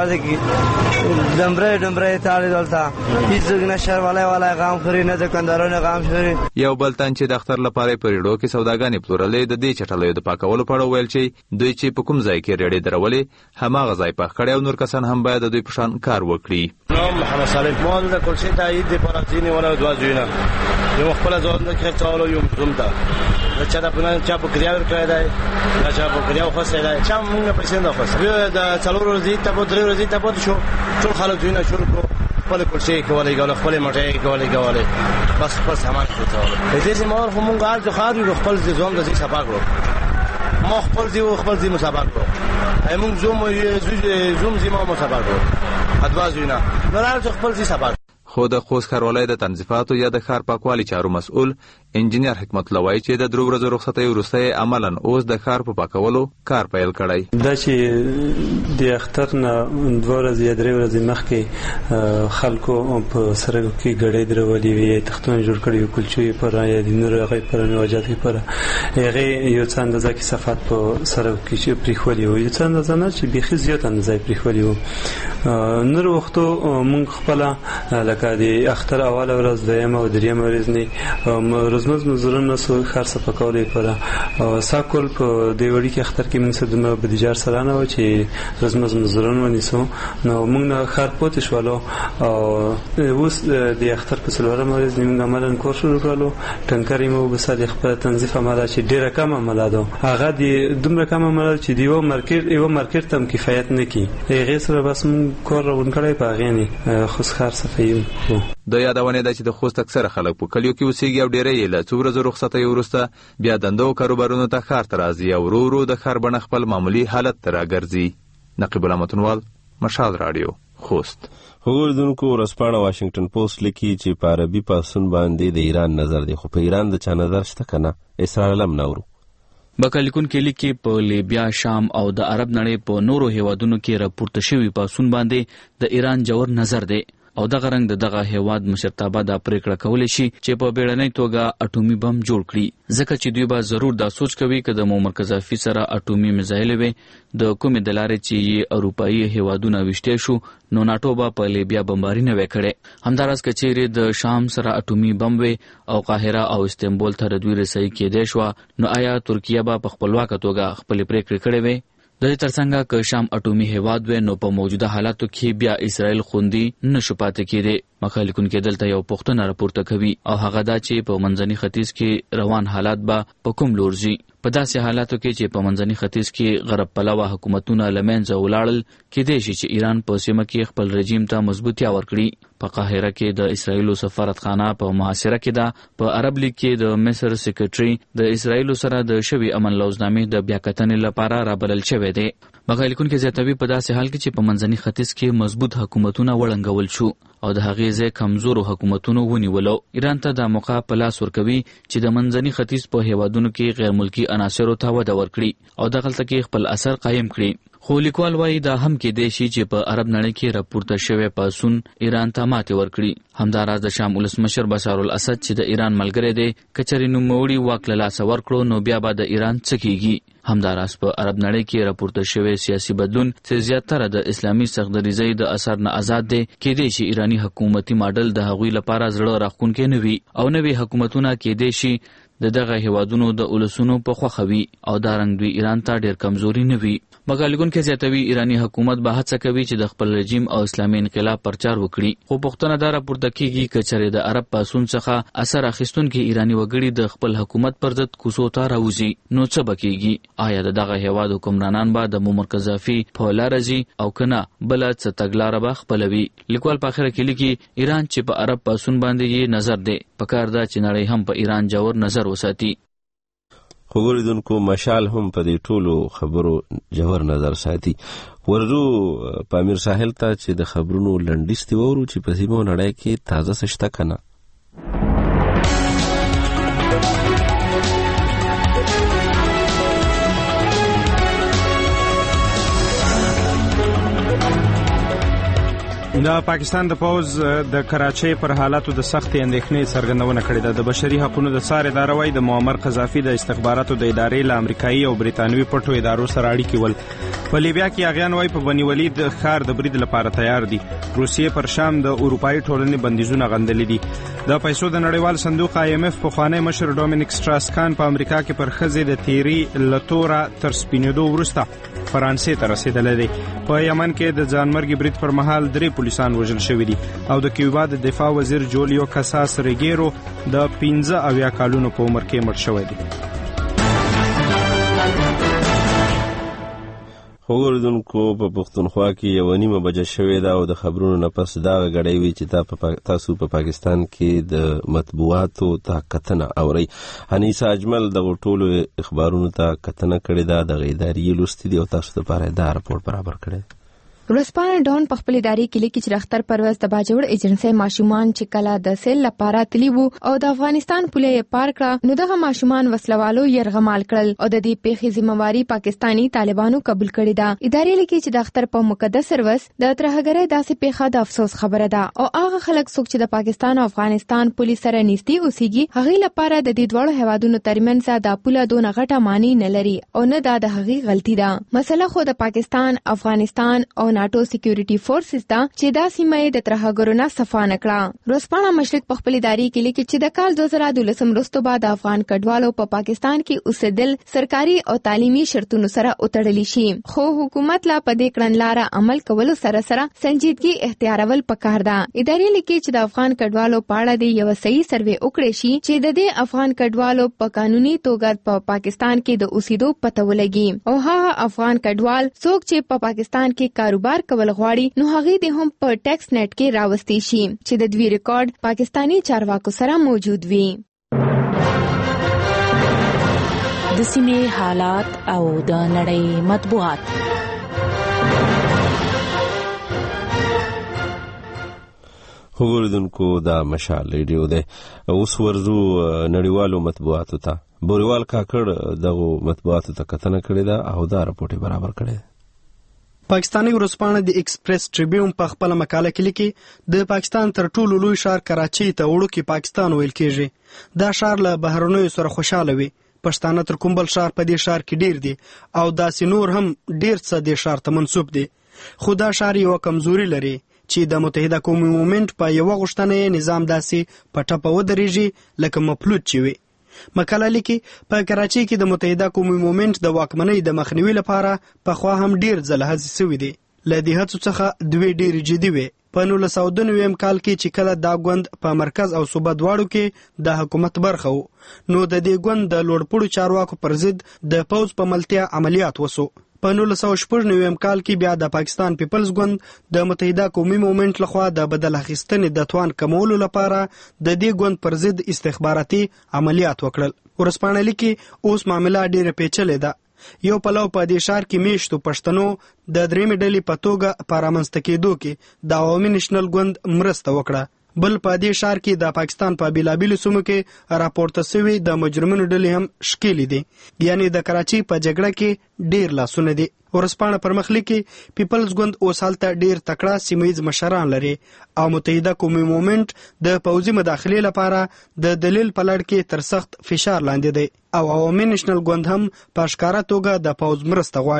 ډمبرۍ تال وي، دلته هېڅوک نه ښاروالۍ والا غام خوري نه دوکاندارانو غام خوري. یو بل تن چې د اختر لپاره په ریډو کې سوداګانې پلورلې د دې چټلیو د پاکولو په اړه ویل چې دوی چې په کوم ځای کې ریډې درولې هماغه ځای پاک کړی او نور کسان هم باید د دوی په شان کار وکړي. نام محمد صالح ما د کلچې ته عید لپاره ځینې ولا دوه ځایونه یو خپله ځوان د خرڅولو یو زوم ته چا په کریا ورکړی دی، چا په کریا وخوستی دی، چا مونږ پیسې نه اخوست. بیا د څلورو ورځې ته په 3 ورځې ته پاتې شو، ټول خلک ځایونه شروع کړو، خپلې کلچې کولې کولې، خپلې مټۍ کولې بس خپل سامان خرڅولو. دې زموږ خو مونږ هر ځخار یو خپل ځوم د ځای صفا کړو، ما خپل ځای مصابه کړو، مونږ زوم زما مصابه کړو، ادوا ځایونه نور هر خپل ځای صفا. خو د خوست ښاروالۍ د تنظیفاتو یا د ښار پاکوالي چارو مسؤل انجینیر حکمت الله وایي چې د 3 ورځو رخصتۍ وروسته یې عملاً اوس د ښار په پاکولو کار پیل کړی. دا چې د اختر نه 2 ورځې یا 3 ورځې مخکې خلکو په سړکو کې ګاډۍ درولې وي، تختونه جوړ کړي وي، کلچې پر یا د نور هغې پر میوجات پر هغې یو څه اندازه کثافات په سړکو کې چې پرېښولي وو، یو څه اندازه نه چې بیخي زیات اندازه یې پرېښولي وو. نور وختو موږ خپله لکه د اختر اوله ورځ، دویمه او دریمه ورځ نه روزمز مزدورانو سو ښار صفا کولو لپاره ساکل په دې وړي کې اختر کې موږ سره د بودیجه سره نه و چې روزمز مزدورانو ونیسو، نو موږ نه ښار پاتې شولو. اوس د اختر په څلورمه ورځ موږ عملاً کور شروع کړلو. ټنکر یې مو بس د خپل تنظیف عمله چې ډیره کم عمله ده، هغه د دومره کم عمله چې دیو مارکیټ تم کفایت نه کی. هغه سره بس موږ کور روان کړی په هغه نه خو ښار صفایي. د یادونه ده چې د خوست اکثره خلک په کلیو کې اوسېږي او ډېری یې له څو ورځو رخصتۍ وروسته بیا دندو او کاروبارونو ته ښار ته راځي او ورو ورو د ښار بڼه خپل معمولي حالت ته راګرځي. نقیب الله متنوال، مشال راډیو، خوست. اوریدونکو ورځپاڼه واشنگټن پوسټ لیکي چې په عربي پاڅون باندې د ایران نظر دی، خو په ایران د چا نظر شته که نه؟ اسرار علم نورو بکلیکون کې لیکي په لیبیا، شام او د عرب نړۍ په نورو هیوادونو کې راپورته شوی پاڅون باندې د ایران جوړ نظر دی او دغه رنګ دغه هیواد مشرتابه دا پریکړه کولی شي چې په بیړنۍ توګه اټومي بم جوړ کړي، ځکه چې دوی به ضرور دا سوچ کوي که د معمر قذافي سره اټومي میزایل وي د کومې د لارې چې یې اروپایي هیوادونه ویشتې شو، نو ناټو به په لیبیا بمباري نه وی کړې. همداراز که چیرې د شام سره اټومي بم وي او قاهره او استنبول ته د دوی رسۍ کېدی شوه، نو آیا ترکیه به په خپلواکه توګه خپلې پریکړې کړې وي؟ د دې ترڅنګ که شام اټومي هیواد وي، نو په موجوده حالاتو کې بیا اسرائیل خوندي نشو پاتې کېدی. مخالفون کې دلته یو پوښتنه راپورته کوي او هغه دا چې په منځني ختیځ کې روان حالات به په کوم لور ځي. په داسې حالاتو کې چې په منځني ختیځ کې غرب پلوه حکومتونه له منځه ولاړل، کېدای شي چې ایران په سیمه کې خپل رژیم ته مضبوطیا ورکړي. په قاهره کې د اسرائیلو سفارتخانه په محاصره کې ده. په عرب لیګ کې د مصر سیکریټري د اسرائیلو سره د شوي امن لوزنامې د بیاکتنې لپاره رابلل شوی دی. مخالفون کې زیاتوي په داسې حال کې چې په منځني ختیځ کې مضبوط حکومتونه وړنګول شو او د هغې ځای کمزورو حکومتونو ونیولو. ایران ته دا موقع په لاس ورکوي چې د منځني ختیځ په هیوادونو کې غیر ملکي عناصرو ته وده ورکړي او دغلته کې خپل اثر قایم کړي. خو لیکوال وایي دا هم کېدای شي چې په عرب نړۍ کې راپورته شوی پاڅون ایران ته ماتې ورکړي. همداراز د شام ولسمشر بشار الاسد چې د ایران ملګری دی، که چېرې نوموړي واک له لاسه ورکړو نو بیا به د ایران څه کېږي. همداراز په عرب نړۍ کې راپورته شوی سیاسي بدلون چې زیاتره د اسلامي سختدریزۍ د اثر نه آزاد دی، کېدای شي ایرانی حکومتي ماډل د هغوی لپاره زړه راښکونکی نه وي او نوي حکومتونه کېدای شي د دغه هیوادونو د ولسونو په خوښه وي او دا رنګ دوی ایران ته ډېر کمزوري نه وي. مقالګون کې زیاتوي ایرانی حکومت به هڅه کوي چې د خپل رژیم او اسلامي انقلاب پرچار وکړي، خو پوښتنه دا راپورته کیږي چې چېرې د عرب پاسون څخه اثر اخیستونکي ایرانی وګړي د خپل حکومت پر ضد کوڅو ته راوځي نو څه به کیږي؟ آیا دغه هیواد حکمرانان به د مومر قذافي په لاره ځي او کنه بل څه تګلاره به خپلوي؟ لیکوال په اخر کې لیکي ایران چې په عرب پاسون باندې یې نظر دی، پکار دا چې نړۍ هم په ایران جوړ نظر وساتي. خو ګوریدونکو مشال هم په دې ټولو خبرو جوړ نظر ساتي. ورځو پامیر ساحل ته چې د خبرونو لنډیستې وورو چې په سیمه نړۍ کې تازه څه شته که نه. د پاکستان د پوز د کراچۍ پر حالاتو د سختې اندېښنې څرګندونه کړې ده. د بشري حقوقو د څار اداره وايي د معمر قذافي د استخباراتو د ادارې له امریکایي او بریتانوي پټو ادارو سره اړیکې ول. په لیبیا کې اغیان وايي په بني ولید ښار د برید لپاره تیار دي. روسیې پر شام د اروپایي ټولنې بندیزونه غندلي دي. د پیسو د نړیوال صندوق IMF پخوانی مشر ډومینیک سټراسکان په امریکا کې پر ښځې د تیری لتوره تر سپینېدو وروسته فرانسې ته رسېدلی دی. په یمن کې د ځانمرګي برید پر مهال 3 پولیسان وژل شوي دي او د کیوبا د دفاع وزیر جولیو کاساس ریګیرو د 15 کالونو په عمر کې مړ شوی دی. خو ګوریدونکو په پښتونخوا کې 1:30 بجه شوې ده او د خبرونو نه پس دا غړی وی چې تاسو په پاکستان کې د مطبوعاتو ته کتنه اوري. حنیسه اجمل د ټولو اخبارونو ته کتنه کړې ده، د غیداری لوستي دی او تاسو لپاره دا راپور برابر کړی. ورځپاڼه ډون په خپل ادارې کې لیکي چې اختر پرویز د باجوړ ایجنسي ماشومان چې کله د سیل لپاره تلی وو او د افغانستان پولیس پار کړه نو دغه ماشومان وسلوالو يرغمال کړل او د دې پیښې ذمہواری پاکستانی طالبانو قبول کړې ده. ادارې لیکي چې د اختر په مقدس سروس د ترهګرۍ داسې پیښه د افسوس خبره ده او هغه خلک څوک چې د پاکستان او افغانستان پولیس سره نږدې اوسېږي هغه لپاره د دې دوه هیوادونو ترمنځ د پوله دونه غټه معنی نه لري او نه د هغه غلطي ده. مسله خو د پاکستان، افغانستان او ناتو سکیورټي فورسز دا چې دا سیمه د ترهګرو نه صفا نکړه. ورځپاڼه مشرق په خپل ادارې کې لیکي چې د کال 2012 وروسته بعد افغان کډوالو په پاکستان کې اوسېدل سرکاري او تعلیمي شرطونو سره اتړلی شي، خو حکومت لا په دې کړنلاره عمل کولو سره سره سنجیدګي اختیارول پکار ده. ادارې لیکي چې د افغان کډوالو په اړه د یو صحیح سروې وکړي شي چې د دې افغان کډوالو په قانوني توګه په پاکستان کې د اوسېدو پته ولګي او هغه افغان کډوال څوک چې په پاکستان کې کاروبار کول غواړي نو هغه د هم په ټیکس نت کې راوستي شي چې د دوی ریکارډ پاکستانی چارواکو سره موجود وي. د سیمې حالات او د نړۍ مطبوعات. خبردونکو دا مشال ریډیو ده. اوس ورزو نړیوالو مطبوعاتو ته بوریوال کاکړ دغه مطبوعاتو ته کتنه کړې ده او دا راپورټ برابر کړی. پاکستانی ورځپاڼه د ایکسپریس ټریبیون په خپل مقاله کې لیکي د پاکستان تر ټولو لوی ښار کراچۍ ته وړوکی پاکستان ویل کېږي. دا ښار له بهرنیو سره خوشاله وي. پښتانه تر کومبل ښار په دې ښار کې ډیر دي او داسې نور هم ډیر څه دې ښار ته منسوب دي. خو دا ښار یو کمزوري لري چې د متحده قومي مومنت په یو غوښتنه نظام داسې په ټپه ودرېږي لکه مفلوج چې وي. مقاله لیکي په کراچۍ کې د متحده قومي مومنت د واکمنۍ د مخنیوي لپاره پخوا هم ډیر ځله هڅې شوې دي. له دې هڅو څخه دوی ډېرې جدي وې. په 1992 کال کې چې کله دا ګوند په مرکز او صوبه دواړو کې د حکومت برخه وو نو د دې ګوند د لوړپوړو چارواکو پر ضد د پوځ په ملتیا عملیات وسو. په 1996 کال کې بیا د پاکستان پیپلز ګوند د متحده قومي مومنت لخوا د بدل اخیستنې د توان کمولو لپاره د دې ګوند پر ضد استخباراتي عملیات وکړل. ورځپاڼه لیکي اوس معامله ډېره پیچلې ده. یو پلو په دې ښار کې میشتو پښتنو د درېمې ډلې په توګه په رامنځته کېدو کې د عوامي نېشنل ګوند مرسته وکړه. بل په دې ښار کې د پاکستان په بیلابیلو سیمو کې راپورته شوي د مجرمینو ډلې هم ښکېلې دي، یعنی د کراچۍ په جګړه کې ډېر لاسونه دي. ورځپاڼه پر مخ لیکي پیپلز ګوند اوس هلته ډېر تکړه سیمهیز مشران لري او متحده قومي مومنت د پوځي مداخلې لپاره د دلیل په لړ کې تر سخت فشار لاندې دی او عوامي نېشنل ګوند هم په ښکاره توګه د پوځ مرسته غواړي.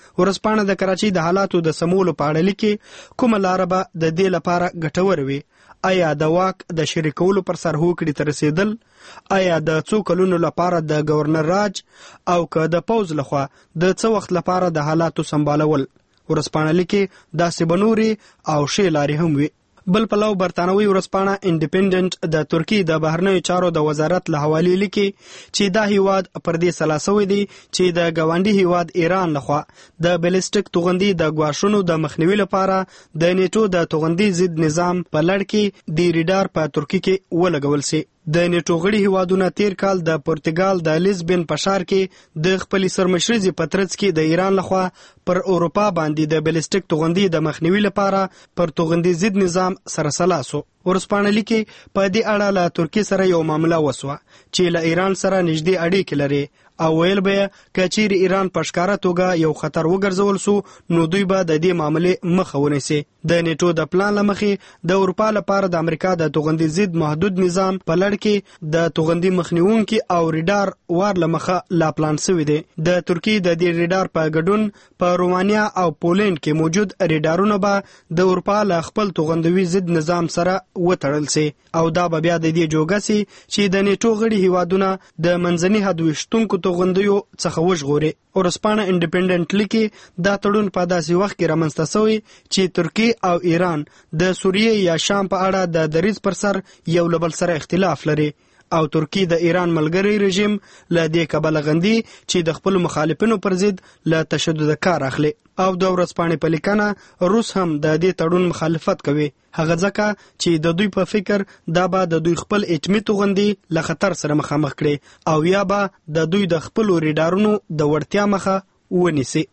ورځپاڼه د کراچۍ د حالاتو د سمولو په اړه لیکي کومه لاره به د دې لپاره ګټور وي. آیا د واک د شریکولو پر سر هوکړې ته رسیدل؟ آیا د څو کلونو لپاره د گورنر راج او که د پوز لخوا د څه وخت لپاره د حالاتو سمبالول؟ ورځپاڼه لیکي داسې به نورې او ښې لارې هم وي. بل پلو برتانوي ورځپاڼه انډیپندنت د ترکیې د بهرنیو چارو د وزارت له حوالې لیکي چې دا هیواد پر دې سلا سوی دی چې د ګاونډي هیواد ایران لخوا د بیلسټیک توغندي د ګواښونو د مخنیوي لپاره د نیټو د توغندي ضد نظام په لړ کې د ریډار په ترکیې کې ولګول سي. د نیټو غړي هیوادونه تیر کال د پرتګال د لیزبن په ښار کې د خپل سرمشرزي پترڅ کې د ایران لخوا پر اروپا باندې د بیلسټیک توغندي د مخنیوي لپاره پر توغندي ضد نظام سره سلاسو. ورځپاڼه لیکي په دې اړه له ترکیې سره یو معامله وسوه چې له ایران سره نږدې اړیکې لري او ویل به که چیرې ایران په ښکاره توګه یو خطر وګرځول سو نو دوی به د دې معاملې مخه ونیسي. د نیټو د پلان له مخې د اروپا لپاره د امریکا د توغندي ضد محدود نظام په لړ کې د توغندي مخنیوونکي او ریډار وار له مخه لا پلان سوی دی. د ترکیې د دې ریډار په ګډون په رومانیا او پولند کې موجود ریډارونه به د اروپا له خپل توغندوي ضد نظام سره وتړل سي او دا به بیا د دې جوګه سي چې د نیټو غړي هیوادونه د منځني حد ویشتونکو توغندیو څخه وژغوري. ورځپاڼه انډیپندنت لیکي دا تړون په داسې وخت کې رامنځته سوی چې ترکیې او ایران د سوریې یا شام په اړه د دریځ پر سر یو له بل سره اختلاف لري او ترکیې د ایران ملګری رژیم له دې کبله غندي چې د خپل مخالفینو پر ضد له تشدد کار اخلي. او د ورځپاڼې په لیکنه روس هم د دې تړون مخالفت کوي هغه ځکه چې د دوی په فکر دا به د دوی خپل اټومي توغندي له خطر سره مخامخ کړي او یا به د دوی د خپل ریډارونو د وړتیا مخه ونیسي.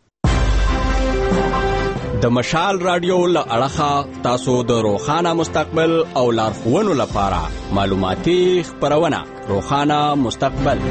د مشال رادیو له اړخه تاسو د روښانه مستقبل او لارښوونو لپاره معلوماتي خپرونه روښانه مستقبل.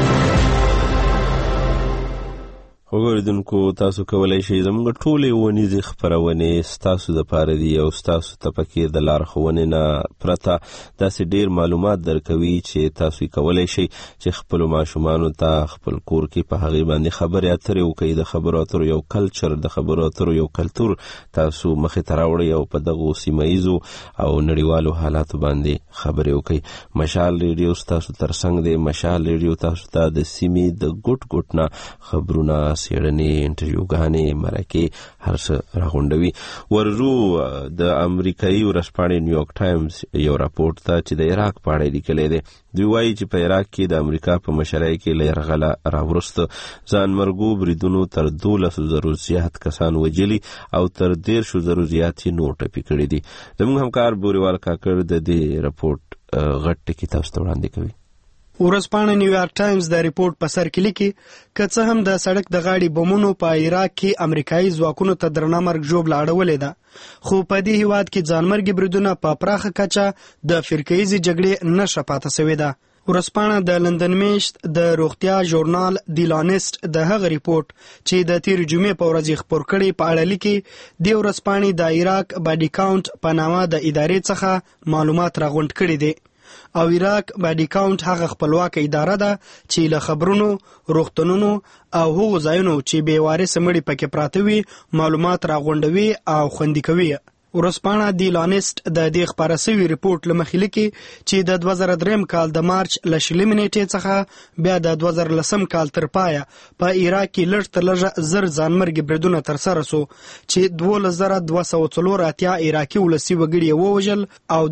وګوریدونکو تاسو کولای شئ زموږ ټولې ونیزې خپرونې ستاسو دپاره دي او ستاسو ته پکې د لارښوونې نه پرته داسې ډېر معلومات درکوي چې تاسو کولای شئ چې خپلو ماشومانو ته خپل کور کې په هغې باندې خبرې اترې وکړئ. د خبرو اترو یو کلچر د خبرو اترو یو کلتور تاسو مخې ته راوړئ او په دغو سیمه ییزو او نړیوالو حالاتو باندې خبرې وکړئ. مشال ریډیو ستاسو تر څنګ دی. مشال ریډیو تاسو ته د سیمې د ګوټ ګوټ نه خبرونه سیړنې انټرویوګانې مرکې هر څه راغونډوي. ورزو د امریکایي ورځپاڼې نیویارک ټایمز یو راپورټ ته چې د عراق په اړه لیکلی دی. دوی وایي چې په عراق کې د امریکا په مشرۍ کې له یرغله راوروسته ځانمرګو بریدونو تر 12,000 زیات کسان وژلي او تر 13,000 زیات یې نور ټپي کړي دي. زموږ همکار بوریوال کاکړ د دې راپورټ غټ ټکي تاسو ته وړاندې کوي. ورځپاڼه نیویارک ټایمز د ریپورت په سر کې لیکي که څه هم د سړک د غاړې بمونو په عراق کې امریکایي ځواکونو ته درنه مرګ ژوبله اړولې ده خو په دې هیواد کې ځانمرګي بریدونه په پراخه کچه د فرقه‌ییزې جګړې نښه پاتې سوې ده. ورځپاڼه د لندن میشت د روغتیا ژورنال دی لانست د هغه ریپورت چې د تیر جمعې په ورځ خپور کړي په اړه لیکي د ورځپاڼې د عراق باډي کاونټ په نامه د ادارې څخه معلومات راغونډ کړي دي او عراق باډي کاونټ هغه خپلواکه اداره ده چې له خبرونو روغتونونو او هغو ځایونو چې بې وارثه مړي پکې پراته وي معلومات راغونډوي او خوندي کوي. ورځپاڼه دی لانست د دې خپاره سوي ریپورت له مخې لیکي چې د 2003 کال د مارچ له 20 نیټې څخه بیا د 2010 کال تر پایه په عراق کې لږ تر لږه 1000 ځانمرګي بریدونه ترسره سو چې 12,284 عراقي ولسي وګړي ووژل او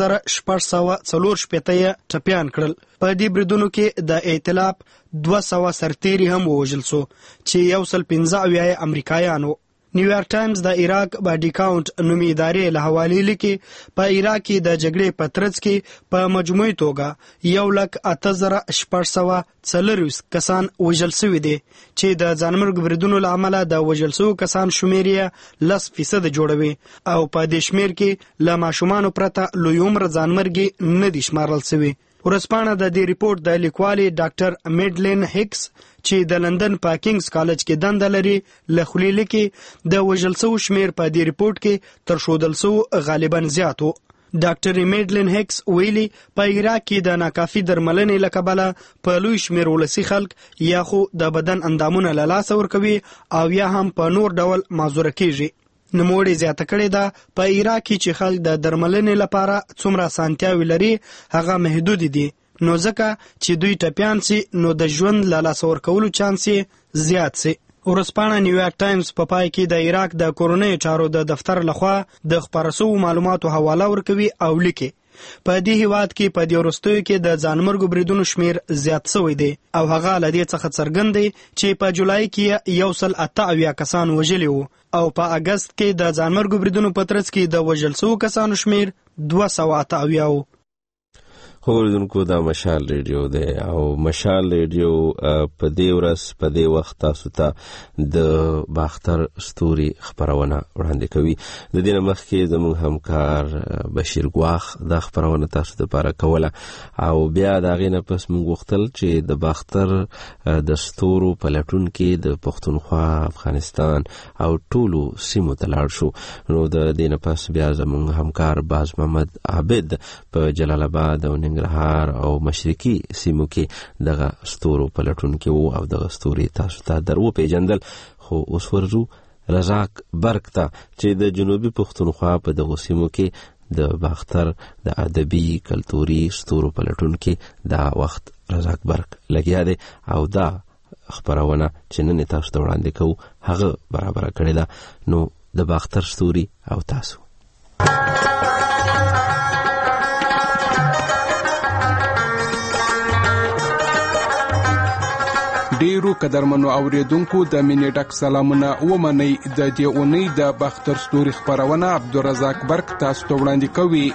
10,644 ټپیان کړل. په دې بریدونو کې د ائتلاف 200 سرتیري هم ووژل سو چې 115 امریکایانو. نیویارک ټایمز د عراق باډي کاونټ نومي ادارې له حوالې لیکي په عراق کې د جګړې په ترڅ کې په مجموعي توګه 1,08,640 کسان وژل شوي دي چې د ځانمرګ بریدونو له امله د وژل شوو کسان شمېر یې 10% جوړوي او په دې شمېر کې له ماشومانو پرته لوی عمر ځانمرګي نه دي شمارل شوي. ورځپاڼه د دې ریپورت د لیکوالې ډاکټر میډلین هیکس چې د لندن په کینګز کالج کې دنده لري له خولې لیکي د وژل شوو شمېر په دې ریپورت کې تر ښودل شوو غالبا زیات و. ډاکټر میډلین هیکس ویلي په عراق کې د ناکافي درملنې له کبله په لوی شمېر ولسي خلک یا خو د بدن اندامونه له لاسه ورکوي او یا هم په نور ډول معذوره کیږي. نوموړي زیاته کړې ده په عراق کې چې خلک د درملنې لپاره څومره اسانتیاوې لري هغه محدود دي، نو ځکه چې دوی ټپیان سي نو د ژوند له لاسه ورکولو چانس یې زیات سي. ورځپاڼه نیویارک ټایمز په پای کې د عراق د کورنیو چارو د دفتر لخوا د خپاره شوو معلوماتو حواله ورکوي او لیکي په دې هیواد کې په دې وروستیو کې د ځانمرګو بریدونو شمیر زیات شوی دی او هغه له دې څخه څرګند دی چې په جولای کې 178 کسان وژلي وو او په اگست کې د ځانمرګو بریدونو په ترڅ کې د وژل شوو کسانو شمیر 278 وو. خوردونکو دا مشال ریډیو دی او مشال ریډیو په دې ورځ په دې وخت تاسو ته د باختر ستوري خبرونه وړاندې کوي. د دې نه مخکې زموږ همکار بشیر ګواخ دا خبرونه تاسو ته لپاره کوله او بیا د هغې نه پس موږ غوښتل چې د باختر د ستورو په لټون کې د پښتونخوا، افغانستان او ټولو سیمو ته لاړ شو. نو د دې نه پس بیا زموږ همکار باز محمد عابد په جلال آباد او ننګرهار او مشرقي سیمو کې دغه ستورو په لټون کې وو او دغه ستوري تاسو ته در وپېژندل. خو اوس ورځو رزاق برق ته چې د جنوبي پښتونخوا په دغو سیمو کې د باختر د ادبي کلتوري ستورو په لټون کې دا وخت رزاق برق لګیا دی او دا خبرونه چې نن تاسو ته وړاندې کوو هغه برابر کړې ده. نو د باختر ستوري او تاسو ډیرو قدرمنو اوریدونکو د مینې ډک سلامونه ومنئ. د دې اونۍ د باختر ستوري خبرونه عبدالرزاق برق تاسو ته وړاندې کوي.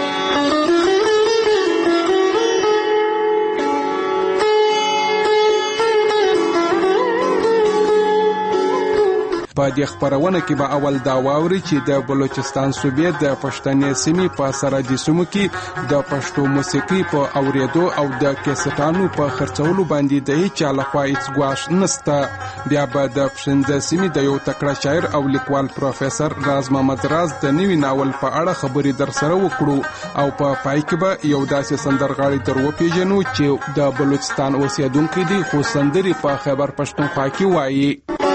په دې خبرونه کې به اول دا واوري چې د بلوچستان صوبې د پښتنې سیمې په سرحدي سیمو کې د پښتو موسیقي په اوریدو او د کیسټانو په خرڅولو باندې د هیچا لخوا هیڅ ګواښ نشته. بیا به د پښتنې سیمې د یو تکړه شاعر او لیکوال پروفیسور راز محمد راز د نوي ناول په اړه خبرې در سره وکړو او په پای کې به یو داسې سندرغاړی در وپېژنو چې د بلوچستان اوسیدونکی دی خو سندرې په خیبر پښتونخوا کې وایي.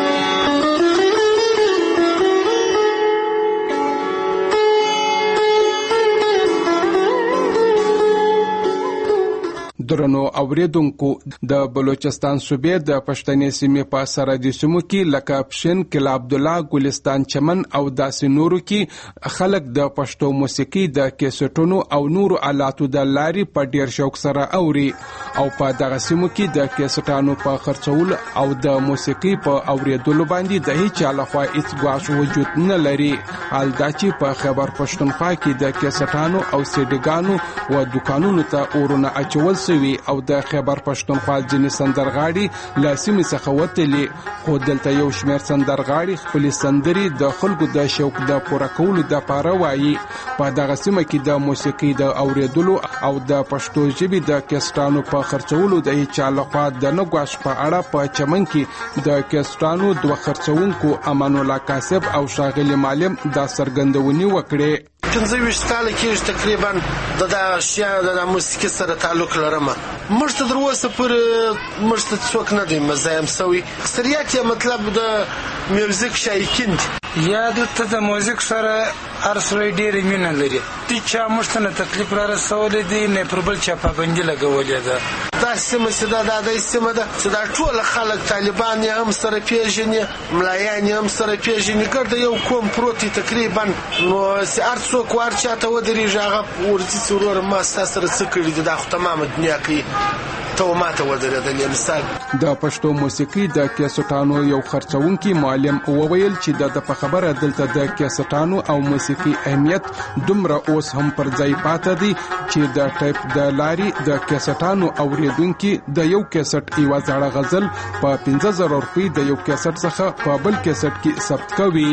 درنو اوریدونکو د بلوچستان صوبې د پښتنې سیمې په سرحدي سیمو کې لکه پښین، کلا عبدالله، ګلستان، چمن او داسې نورو کې خلک د پښتو موسیقي د کیسټونو او نورو آلاتو د لارې په ډیر شوق سره اوري او په دغه سیمو کې د کیسټانو په خرڅولو او د موسیقي په اوریدلو باندې د هیچا لخوا هیڅ ګواښ وجود نه لري. حال دا چې په خیبر پښتونخوا کې د کیسټانو او سیډیګانو و دکانونو ته اورونه اچول او د خیبر پښتونخوا ځینې سندرغاړي له سیمې څخه وتلي، خو دلته یو شمېر سندرغاړي خپلې سندرې د خلکو د شوق د پوره کولو دپاره وایي. په دغه سیمه کې د موسیقي د اوریدلو او د پښتو ژبې د کیسټانو په خرڅولو د هیچا لخوا د نه ګواښ په اړه په چمن کې د کیسټانو دوه خرڅونکو امان الله کاسب او ښاغلي معلم دا څرګندونې وکړې. 15 کاله کېږي تقریبا د اشیا د موسیقي سره تعلق لرم. موږ ته تر اوسه پورې موږ ته څوک نه دی مزاحم سوی. اکثریت یې مطلب د میوزیک شایقین دي یا دلته د موزیک سره هر سړی ډېرې مینه لري. هېچا موږ ته نه تکلیف را رسولی دی نه پر بل چا پابندي لګولې ده. دا سیمه چې دا د سیمه ده چې دا ټول خلک طالبان یې هم سره پیژني، ملایان یې هم سره پیژني، ګرده یو قوم پروت دی تقریبا. نو هر څوک ور چاته ودرېږي هغه ورځي چې وروره ما ستا سره څه کړي دي دا خو تمامه دنیا کوي ته ماته ودرېدلې. مثال د پښتو موسیقي د کیسټانو یو خرڅونکي معلم وویل چې د په خبره دلته د کیسټانو او موسیقي اهمیت دومره اوس هم پر ځای پاتې دی چې د ټیپ د لارې د کیسټانو اوریدونکي د یو کیسټ یوه زړه غزل په 15,000 روپۍ د یو کیسټ څخه په بل کیسټ کې ثبت کوي.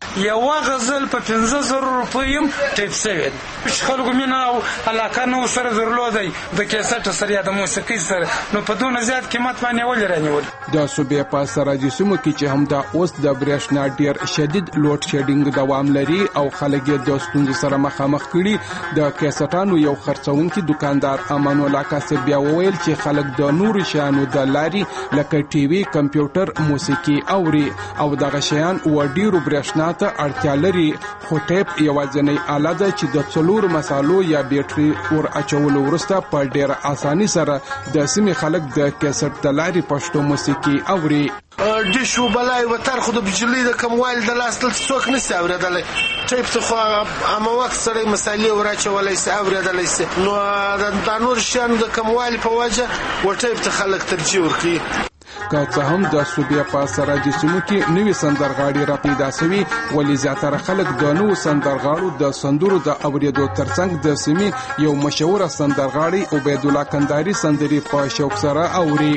یو غزل په 15,000 روپۍ ټیپ شوی چې خلکو مینه او علاقه نو سره درلودی د کیسټ سره یا د موسیقي سره نو په دونه زیات قیمت باندې ولې رانیول. د صوبې په سرحدي سیمو کې چې هم دا اوس د برېښنا ډیر شدید لوډ شیډینګ دوام لري او خلک یې د ستونزو سره مخامخ کړي. د کیسټانو یو خرڅونکي دکاندار امان الله کاسب بیا وویل چې خلک د نورو شیانو د لارې لکه ټي وي کمپیوټر موسیقي اوري او دغه شیان و ډیرو برېښنا ته اړتیا لري. خو ټیپ یوازینی آله ده چې د څلورو مسالو یا بیټري ور اچولو وروسته په ډیره اساني سره د سیمې خلک د کیسټ د لارې پښتو موسیقي اوري. ډیش وبلای وتر خو د بجلی د کموایل د لاس تل څوک نشي اوریدلی. ټیپ ته خو اما وخت سره مسالې وراچولای سي اوریدلی سي نو د نور شیانو د کموایل په وجه و ټیپ ته خلک ترجیح ورکوي. که څه هم د صوبې په سرحدي سیمو کې نوي سندرغاړي را پیدا شوي ولې زیاتره خلک د نوو سندرغاړو د سندرو د اوریدو ترڅنګ د سیمې یو مشهوره سندرغاړي عبید الله کندهاري سندري په شوق سره اوري.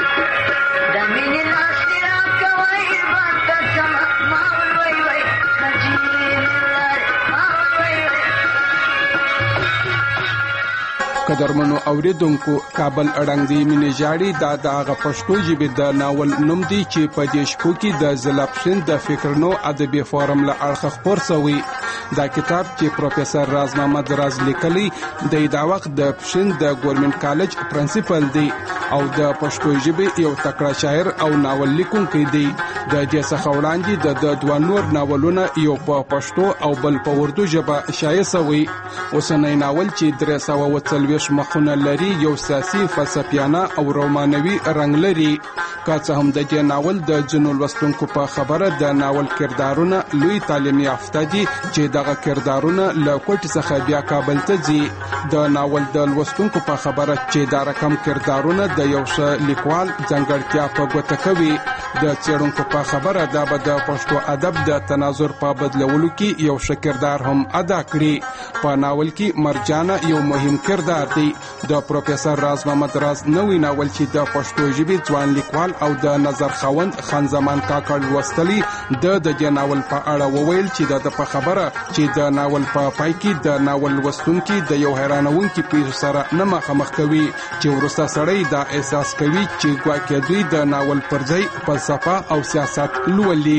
قدرمنو اوریدونکو کابل اړنګ دی مینې جاړي دا د هغه پښتو ژبې د ناول نوم دی چې په دې شپو کې د زلپشن د فکرنو ادبي فورم له اړخه خپور شوی. دا کتاب چې پروفیسور راز محمد راز لیکلی د دا وخت د پښین د ګورنمنت کالج پرنسپل دی او د پښتو ژبې یو تکړه شاعر او ناول لیکونکی دی. د دې څخه وړاندې د دوه نور ناولونه یو په پښتو او بل په اردو ژبه شایع شوی. اوسنۍ ناول چې 340 مخونه لري یو سیاسي فلسفیانه او رومانوي رنګ لري. که څه هم د دې ناول د ځینو لوستونکو په خبره د ناول کردارونه لوی تعلیم یافته دي چې دغه کردارونه له کوټې څخه بیا کابل ته ځي. د ناول د لوستونکو په خبره چې دا رقم کردارونه د یو ښه لیکوال ځانګړتیا په ګوته کوي. د څېړونکو په خبره دا به د پښتو ادب د تناظر په بدلولو کې یو ښه کردار هم ادا کړي. په ناول کې مرجانه یو مهم کردار دی. د پروفیسور راز محمد راز نوی ناول چې د پښتو ژبې ځوان لیکوال او د نظر خوند خان زمان کاکړ لوستلی د دې ناول په اړه وویل چې د په خبره چې د ناول په پای کې د ناول لوستونکي د یو حیرانونکي پیښو سره نه مخامخ کوي چې وروسته سړی دا احساس کوي چې ګواکې دوی د ناول پر ځای فلسفه او سیاست لولي.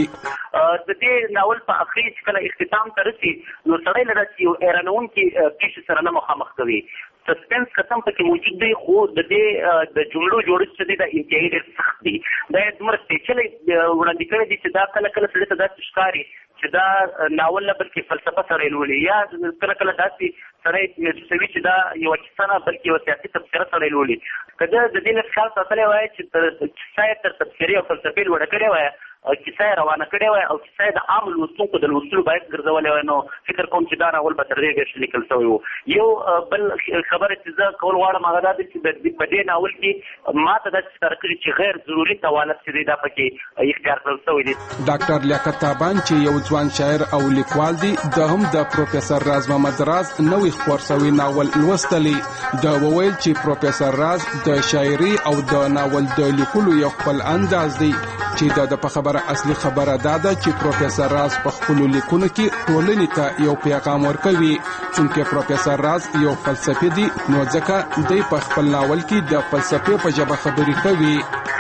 د دې ناول په اخر کې کله اختتام ته رسي نو سړی لري چې یو حیرانونکي پیښو سره نه مخامخ کوي. سسپنس ختم پکې موجود دی خو د دې د جملو جوړښت چې د انتهایی ډېر سخت دی. دا دومره پیچلی وړاندې کړی دی چې دا کله کله سړي ته داسې ښکاري چې دا ناول نه بلکې فلسفه سره لولي یا کله کله داسې سړی محسوسوي چې دا یوه کیسه نه بلکې یوه سیاسي تبصره سړی لولي. که ده د دې نه خیال ساتلی وای چې کیسه یې تر تبصرې او فلسفې لوړه کړې وای کیسه یې روانه کړې وای او کیسه یې د عام لوستونکو د لوستلو باید ګرځولی وای نو فکر کوم چې دا ناول به تر ډېر ډېر لیکل شوی و. یو بل خبره چې زه کول غواړم هغه دا ده چې په دې ناول کې ما ته داسې ښکاره کړي چې غیر ضروري توالت چې دی دا پکې اختیار کړل شوی دی. ډاکټر لیاقت تابان چې یو ځوان شاعر او لیکوال دی د هم د پروفیسور راز محمد راز نوی خپور شوی ناول لوستلی. د وویل چې پروفیسور راز د شاعري او د ناول د لیکلو یو خپل انداز دی چې د په خبره اصلي خبره دا ده چې پروفیسور راز په خپلو لیکونو کې ټولنې ته یو پیغام ورکوي. چونکې پروفیسور راز یو فلسفي دی نو ځکه دی په خپل ناول کې د فلسفې په ژبه خبرې کوي.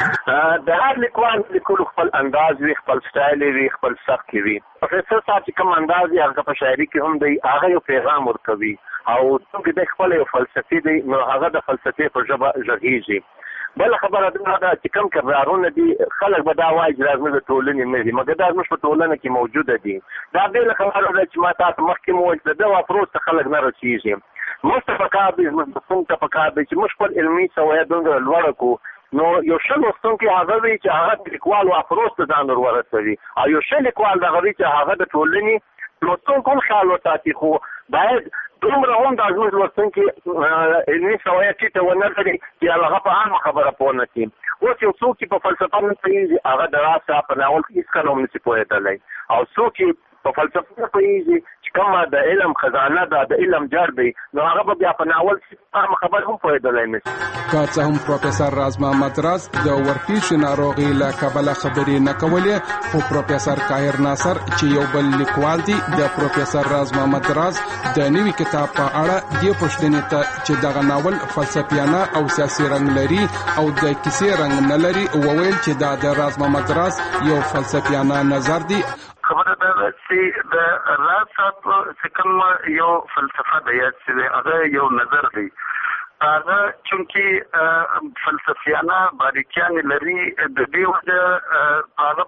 د هر لیکوال لیکلو خپل انداز وي، خپل سټایل وي، خپل سبک وي. پروفیسور صاحب چې کوم انداز یې هغه په شاعري کې هم دی هغه یو پیغام ورکوي او څنګه د خپل یو فلسفي دی نو هغه د فلسفې په ژبه غږیږي. بل خبره دا ده چې کوم کردارونه دي خلک به دا وایي چې دا زموږ د ټولنې نه دي مګر دا زموږ په ټولنه کې موجوده دي. دا بېله خبره ده چې ما تاسو مخکې مو وویل چې د دغه اپروچ ته خلک نه رسېږي. موږ ته پکار دی زموږ لوستونکو ته پکار دی چې موږ خپل علمي سویه دومره لوړه کړو نو یو ښه لوستونکی هغه وي چې هغه د لیکوالو اپروچ ته ځان ورورسوي او یو ښه لیکوال دغه وي چې هغه د ټولنې لوستونکو هم خیال وساتي خو باید دومره هم دا زموږ لوستونکي علمي سویه ټیټه ونه لري چې هغه په عامه خبره پوه نه شي. اوس یو څوک چې په فلسفه نه پوهېږي هغه د راز صاحب په ناول کې هېڅکله هم نشي پوهېدلی او څوک چې په فلسفه پوهېږي چې کومه د علم خزانه ده د علم جر دی نو هغه به بیا په ناول فهم خبر هم پوهېدلی نه شي. که څه هم پروفیسر راز محمد راز د ورپېښې ناروغۍ له کبله خبرې نه کولې خو پروفیسر کاهر ناصر چې یو بل لیکوال دی د پروفیسر راز محمد راز د نوي کتاب په اړه دې پوښتنې ته چې دغه ناول فلسفیانه او سیاسي رنګ لري او د کیسې رنګ نه لري وویل چې دا د راز محمد راز یو فلسفیانه نظر دی. خبره ده چې د راز صاحب چې کوم یو فلسفه ده یا چې هغه یو نظر دی هغه چونکې فلسفیانه باریکیانې لري د دې وجه هغه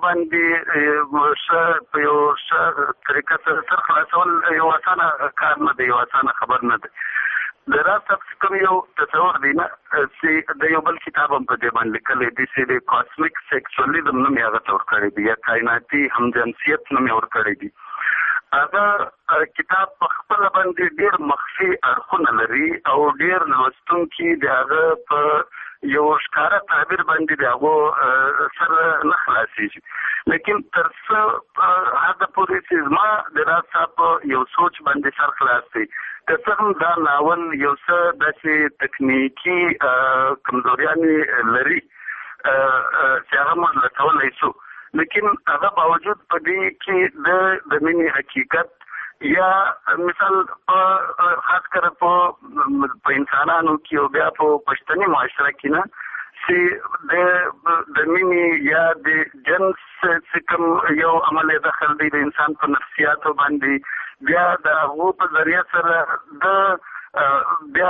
باندې په یو طریقه سره خلاصول یو اسانه کار نه دی یو اسانه خبر نه دی. د راز صاحب کوم یو تصور دی نه چې د یو بل کتاب هم په دې باندې لیکلی دی چې د کاسمیک سیکسولیزم نوم یې هغه ته ورکړی دی یا کائناتي همجنسیت نوم یې ورکړی دی. هغه کتاب په خپل باندې ډېر مخفي اړخونه لري او ډېر لوستونکي د هغه په یو ښکاره تعبیر باندې د هغو سره نه خلاصېږي. لیکن تر څه حده پورې چې زما د راز صاحب یو سوچ باندې سر خلاص دی که څه هم دا ناول یو څه داسې تکنیکي کمزوریانې لري چې هغه موږ لټولی شو لیکن هغه باوجود په دې کې د مینې حقیقت یا مثال خاص کر په انسانانو کې او بیا په پښتني معاشره کې نه چې د مینې یا د جنس چې کوم یو عمل دخل دی د انسان په نفسیاتو باندې بیا د هغو په ذریعه سره د بیا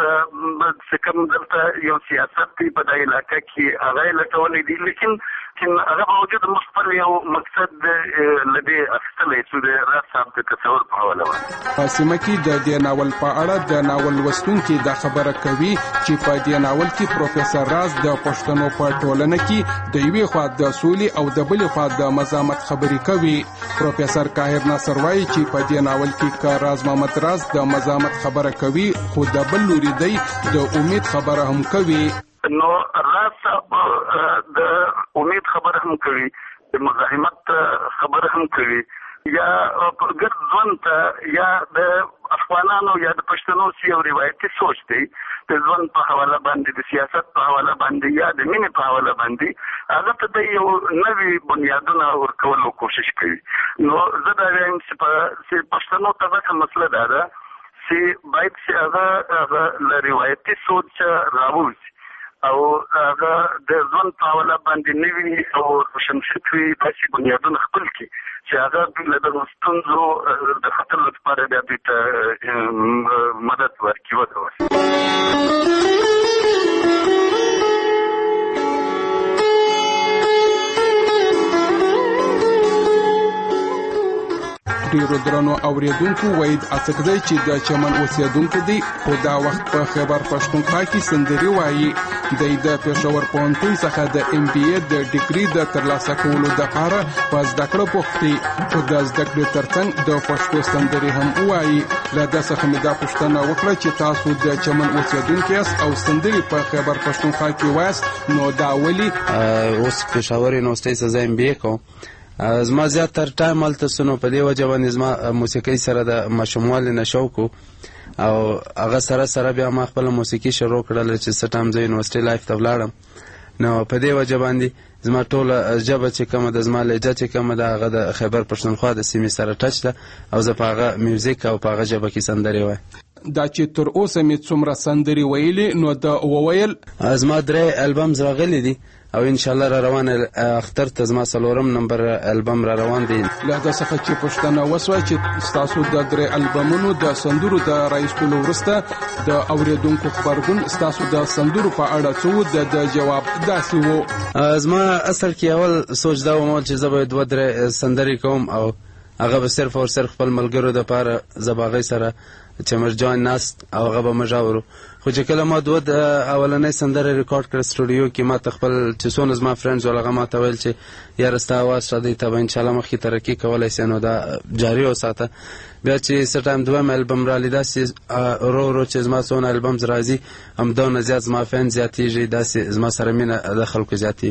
چې کوم دلته یو سیاست دی په دا علاقه کې هغه یې لټولی دي لیکن هغه باوجود موږ خپل یو مقصد له دې اخیستلی چې د راز صاحب د تصور په حواله باندې په سیمه کې د دې ناول په اړه د ناول لوستونکي دا خبره کوي چې په دې ناول کې پروفیسر راز د پښتنو په ټولنه کې د یوې خوا د سولې او د بلې خوا د مزاحمت خبرې کوي. پروفیسر کاهر ناصر وایي چې په دې ناول کې که راز محمد راز د مزاحمت خبره کوي خو د بل لوري دی د امید خبره هم کوي. نو راز صاحب د امید خبره هم کوي د مزاحمت خبره هم کوي یا ګرد ژوند ته یا د افغانانو یا د پښتنو چې یو روایتي سوچ دی د ژوند په حواله باندې د سیاست په حواله باندې یا د مینې په حواله باندې هغه ته د یو نوي بنیادونه ورکولو کوشش کوي. نو زه دا وایم چې پښتنو ته دغه مسله دا ده چې باید چې هغه له روایتي سوچ راووځي او هغه د ژوند په حواله باندې نوي او روشنفکري داسې بنیادونه خپل کړي چې هغه له دغو ستونزو د ختلو لپاره بیا دوی ته مدد ورکړي وکړي. ډیرو درنو اوریدونکو وحید اڅکزی چې د چمن اوسیدونکو دی خو دا وخت په خیبر پښتونخوا کې سندري وایي د پېښور پوهنتون څخه د ام بي اي د ډیګري د ترلاسه کولو دپاره په زده کړه بوختي خو د زده کړې ترڅنګ د پښتو سندري هم وایي. له ده څخه مې دا پوښتنه وکړه چې تاسو د چمن اوسیدونکي یاست او سندري په خیبر پښتونخوا کې وایاست نو دا ولې؟ اوس پېښور یونیورسټۍ څخه زه ام بي اي کوم. زما زیاتره ټایم هلته سو نو په دې وجه باندې زما موسیقۍ سره د ماشوموالي نه شوق او هغه سره سره بیا ما خپله موسیقي شروع کړله چې څه ټایم زه یونیورسټۍ لایف ته ولاړم نو په دې وجه باندې زما ټوله ژبه چې کومه ده زما لهجه چې کومه ده هغه د خیبر پښتونخوا د سیمې سره ټچ ده او زه په هغه میوزیک او په هغه ژبه کې سندرې وایم. دا چې تر اوسه مې څومره سندرې ویلې نو د وویل زما 3 البمز راغلي دي او ان شاء الله را روان اختر ته زما 4 نمبر البم را روان دی. له دا څخه چې پښتنه وسوه چې تاسو د 3 البمونو د سندرو د رایستلو وروسته د اوریدونکو خبرګون تاسو د سندرو په اړه څه د جواب داسې وو؟ زما اصل کې اول سوچ دا و چې زه به 2-3 سندرې کوم او هغه به صرف او صرف خپل ملګرو دپاره زه به هغوی سره چې مرجان ناست او هغه به موږ اورو. خو چې کله ما د اولنۍ سندره ریکارډ کړه سټوډیو کې ما ته خپل چې څونه زما فرینډز ول هغه ما ته ویل چې یاره ستا اواز ښه دی ته به انشاءالله مخکې ترقي کولی سې نو دا جاري وساته. بیا چې څه ټایم دویم البم رالي داسې ورو ورو چې زما څونه البمز راځي همدونه زیات زما فین زیاتېږي داسې زما سره مینه د خلکو زیاتېږي.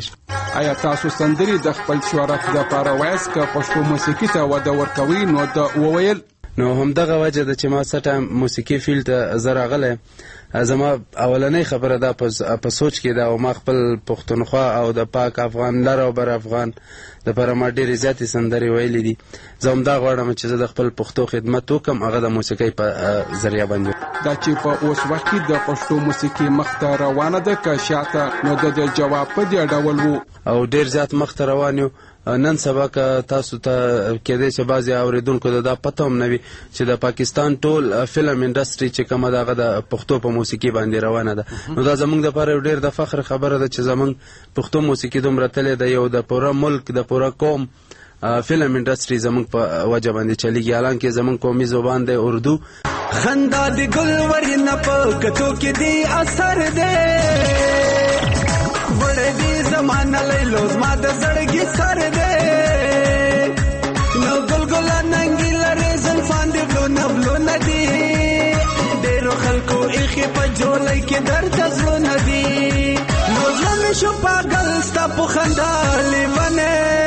آیا تاسو سندري د خپل شهرت د پاره وایس که پښتو موسیقي ته وده ورکوي؟ نو د وویل نو همدغه وجه ده چې ما سټه موسیقي فیلډ ته زه راغلی. زما اولنۍ خبره ده په سوچ کې ده او ما خپل پښتونخوا او د پاک افغان لر او بر افغان دپاره ما ډېرې زیاتې سندرې ویلې دي. زه همدا غواړم چې زه د خپل پښتو خدمت وکړم، هغه د موسیقۍ په ذریعه باندې. دا چې په اوس وخت کې د پښتو موسیقي مخ ته روانه ده که شاته، نو د جواب په دې ډول وو او ډېر زیات مخ ته روان یو. نن سبا که تاسو ته کېدای شي بعضې اورېدونکو ته دا پته هم نه وي چې د پاکستان ټول فلم انډسټري چې کومه ده هغه د پښتو په موسیقي باندې روانه ده. نو دا زموږ دپاره یو ډېر د فخر خبره ده چې زموږ پښتو موسیقي دومره تلې ده، یو د پوره ملک د پوره قوم فلم انډسټري زموږ په وجه باندې چلیږي. حالانکه زموږ قومي زبان دی اردو. خندا د ګل ورنه په کتو کې دی اثر دی، وړې دې زمانه لیلو زما د زړګي سر دی، نو ګلګله ننګي لرې زلفان دې بلونه دي، ډېرو خلکو ایښې په جولۍ کې درته زړونه دي، نو زړه مې شو پاگل ستا په خندا لیونی.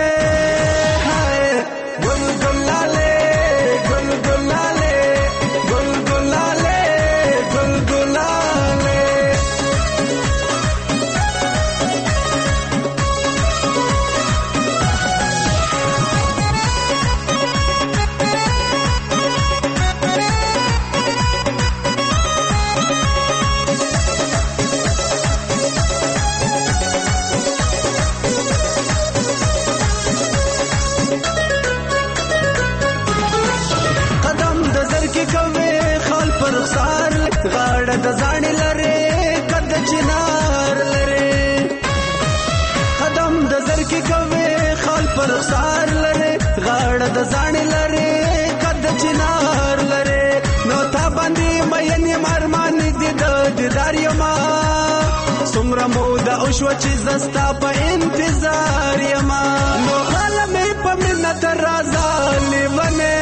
غاړه د ځانې لرې قد چنار لرې، قدم د زر کې کوي خال پر رخسار لرې، غاړه د ځانې لرې قد چنار لرې، نو تا باندې مین یم ارمان دې د دیدار یما، څومره موده وشوه چې زه ستا په انتظار یما، نو غاله مې په مینه ته راځه لیونی.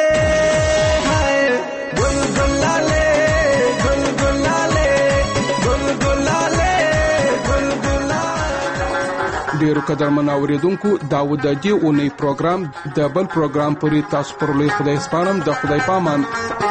ډیرو قدرمن اوریدونکو دا و د دې اونۍ پروګرام د بل پروګرام پورې تاسو پر لوی خدای سپارم. د خدای پامان.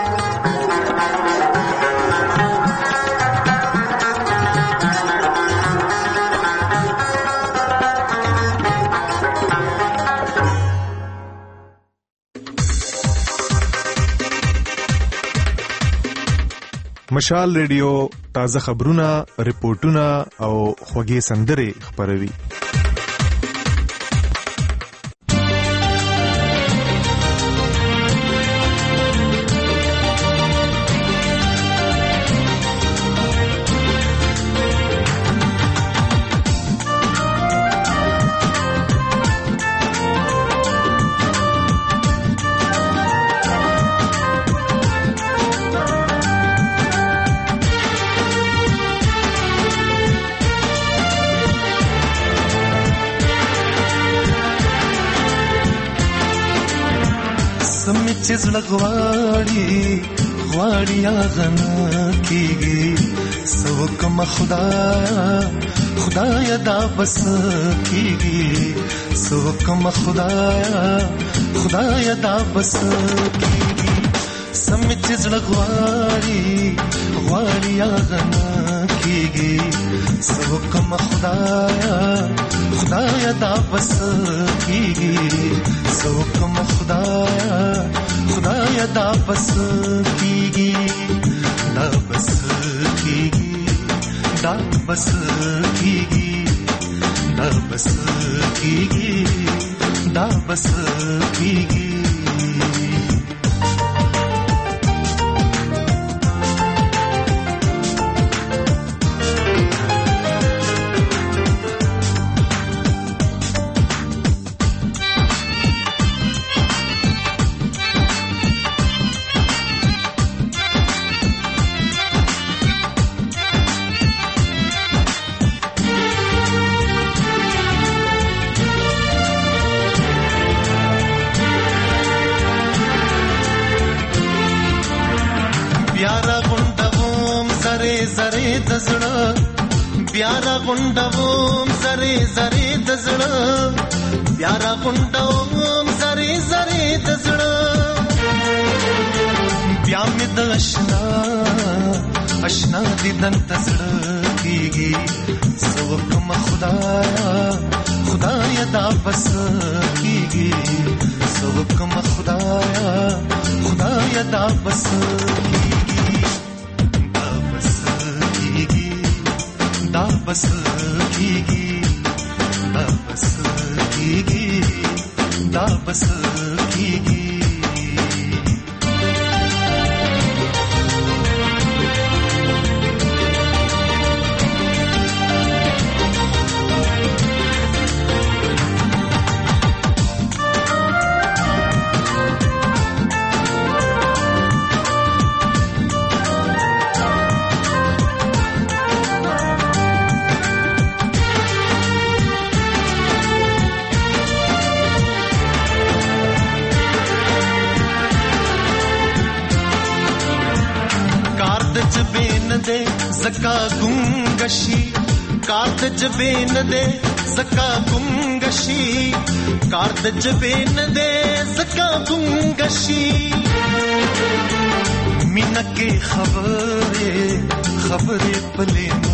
مشال ریډیو تازه خبرونه، ریپورتونه او خوږې سندرې خپروي. زړه غواړي هغه کېږي، سو کوم خدایا دا بس کېږي، سو کوم خدایا دا بس کېږي، سم چې زړه غواړي هغه کېږي، سو کوم خدایا دا بس کېږي، سو کوم خدایا دا بس کیږي، دا بس کیږي، دا بس کیږي، دا بس کیږي، دا بس کیږي. بیا را غونډوم زری د بیا را غونډوم زری زری د زړه بیا مې د اشنا دیدن ته زړه کېږي څه وکړم خدایا دا بس کېږي څه وکړم خدایا دا بس کېږي دا بس کېږي دا بس کېږي دا بس کېږي زکا گنگشی کارد جبین دے زکا گنگشی کارد جبین دے زکا گنگشی مینا کے خبرے پلے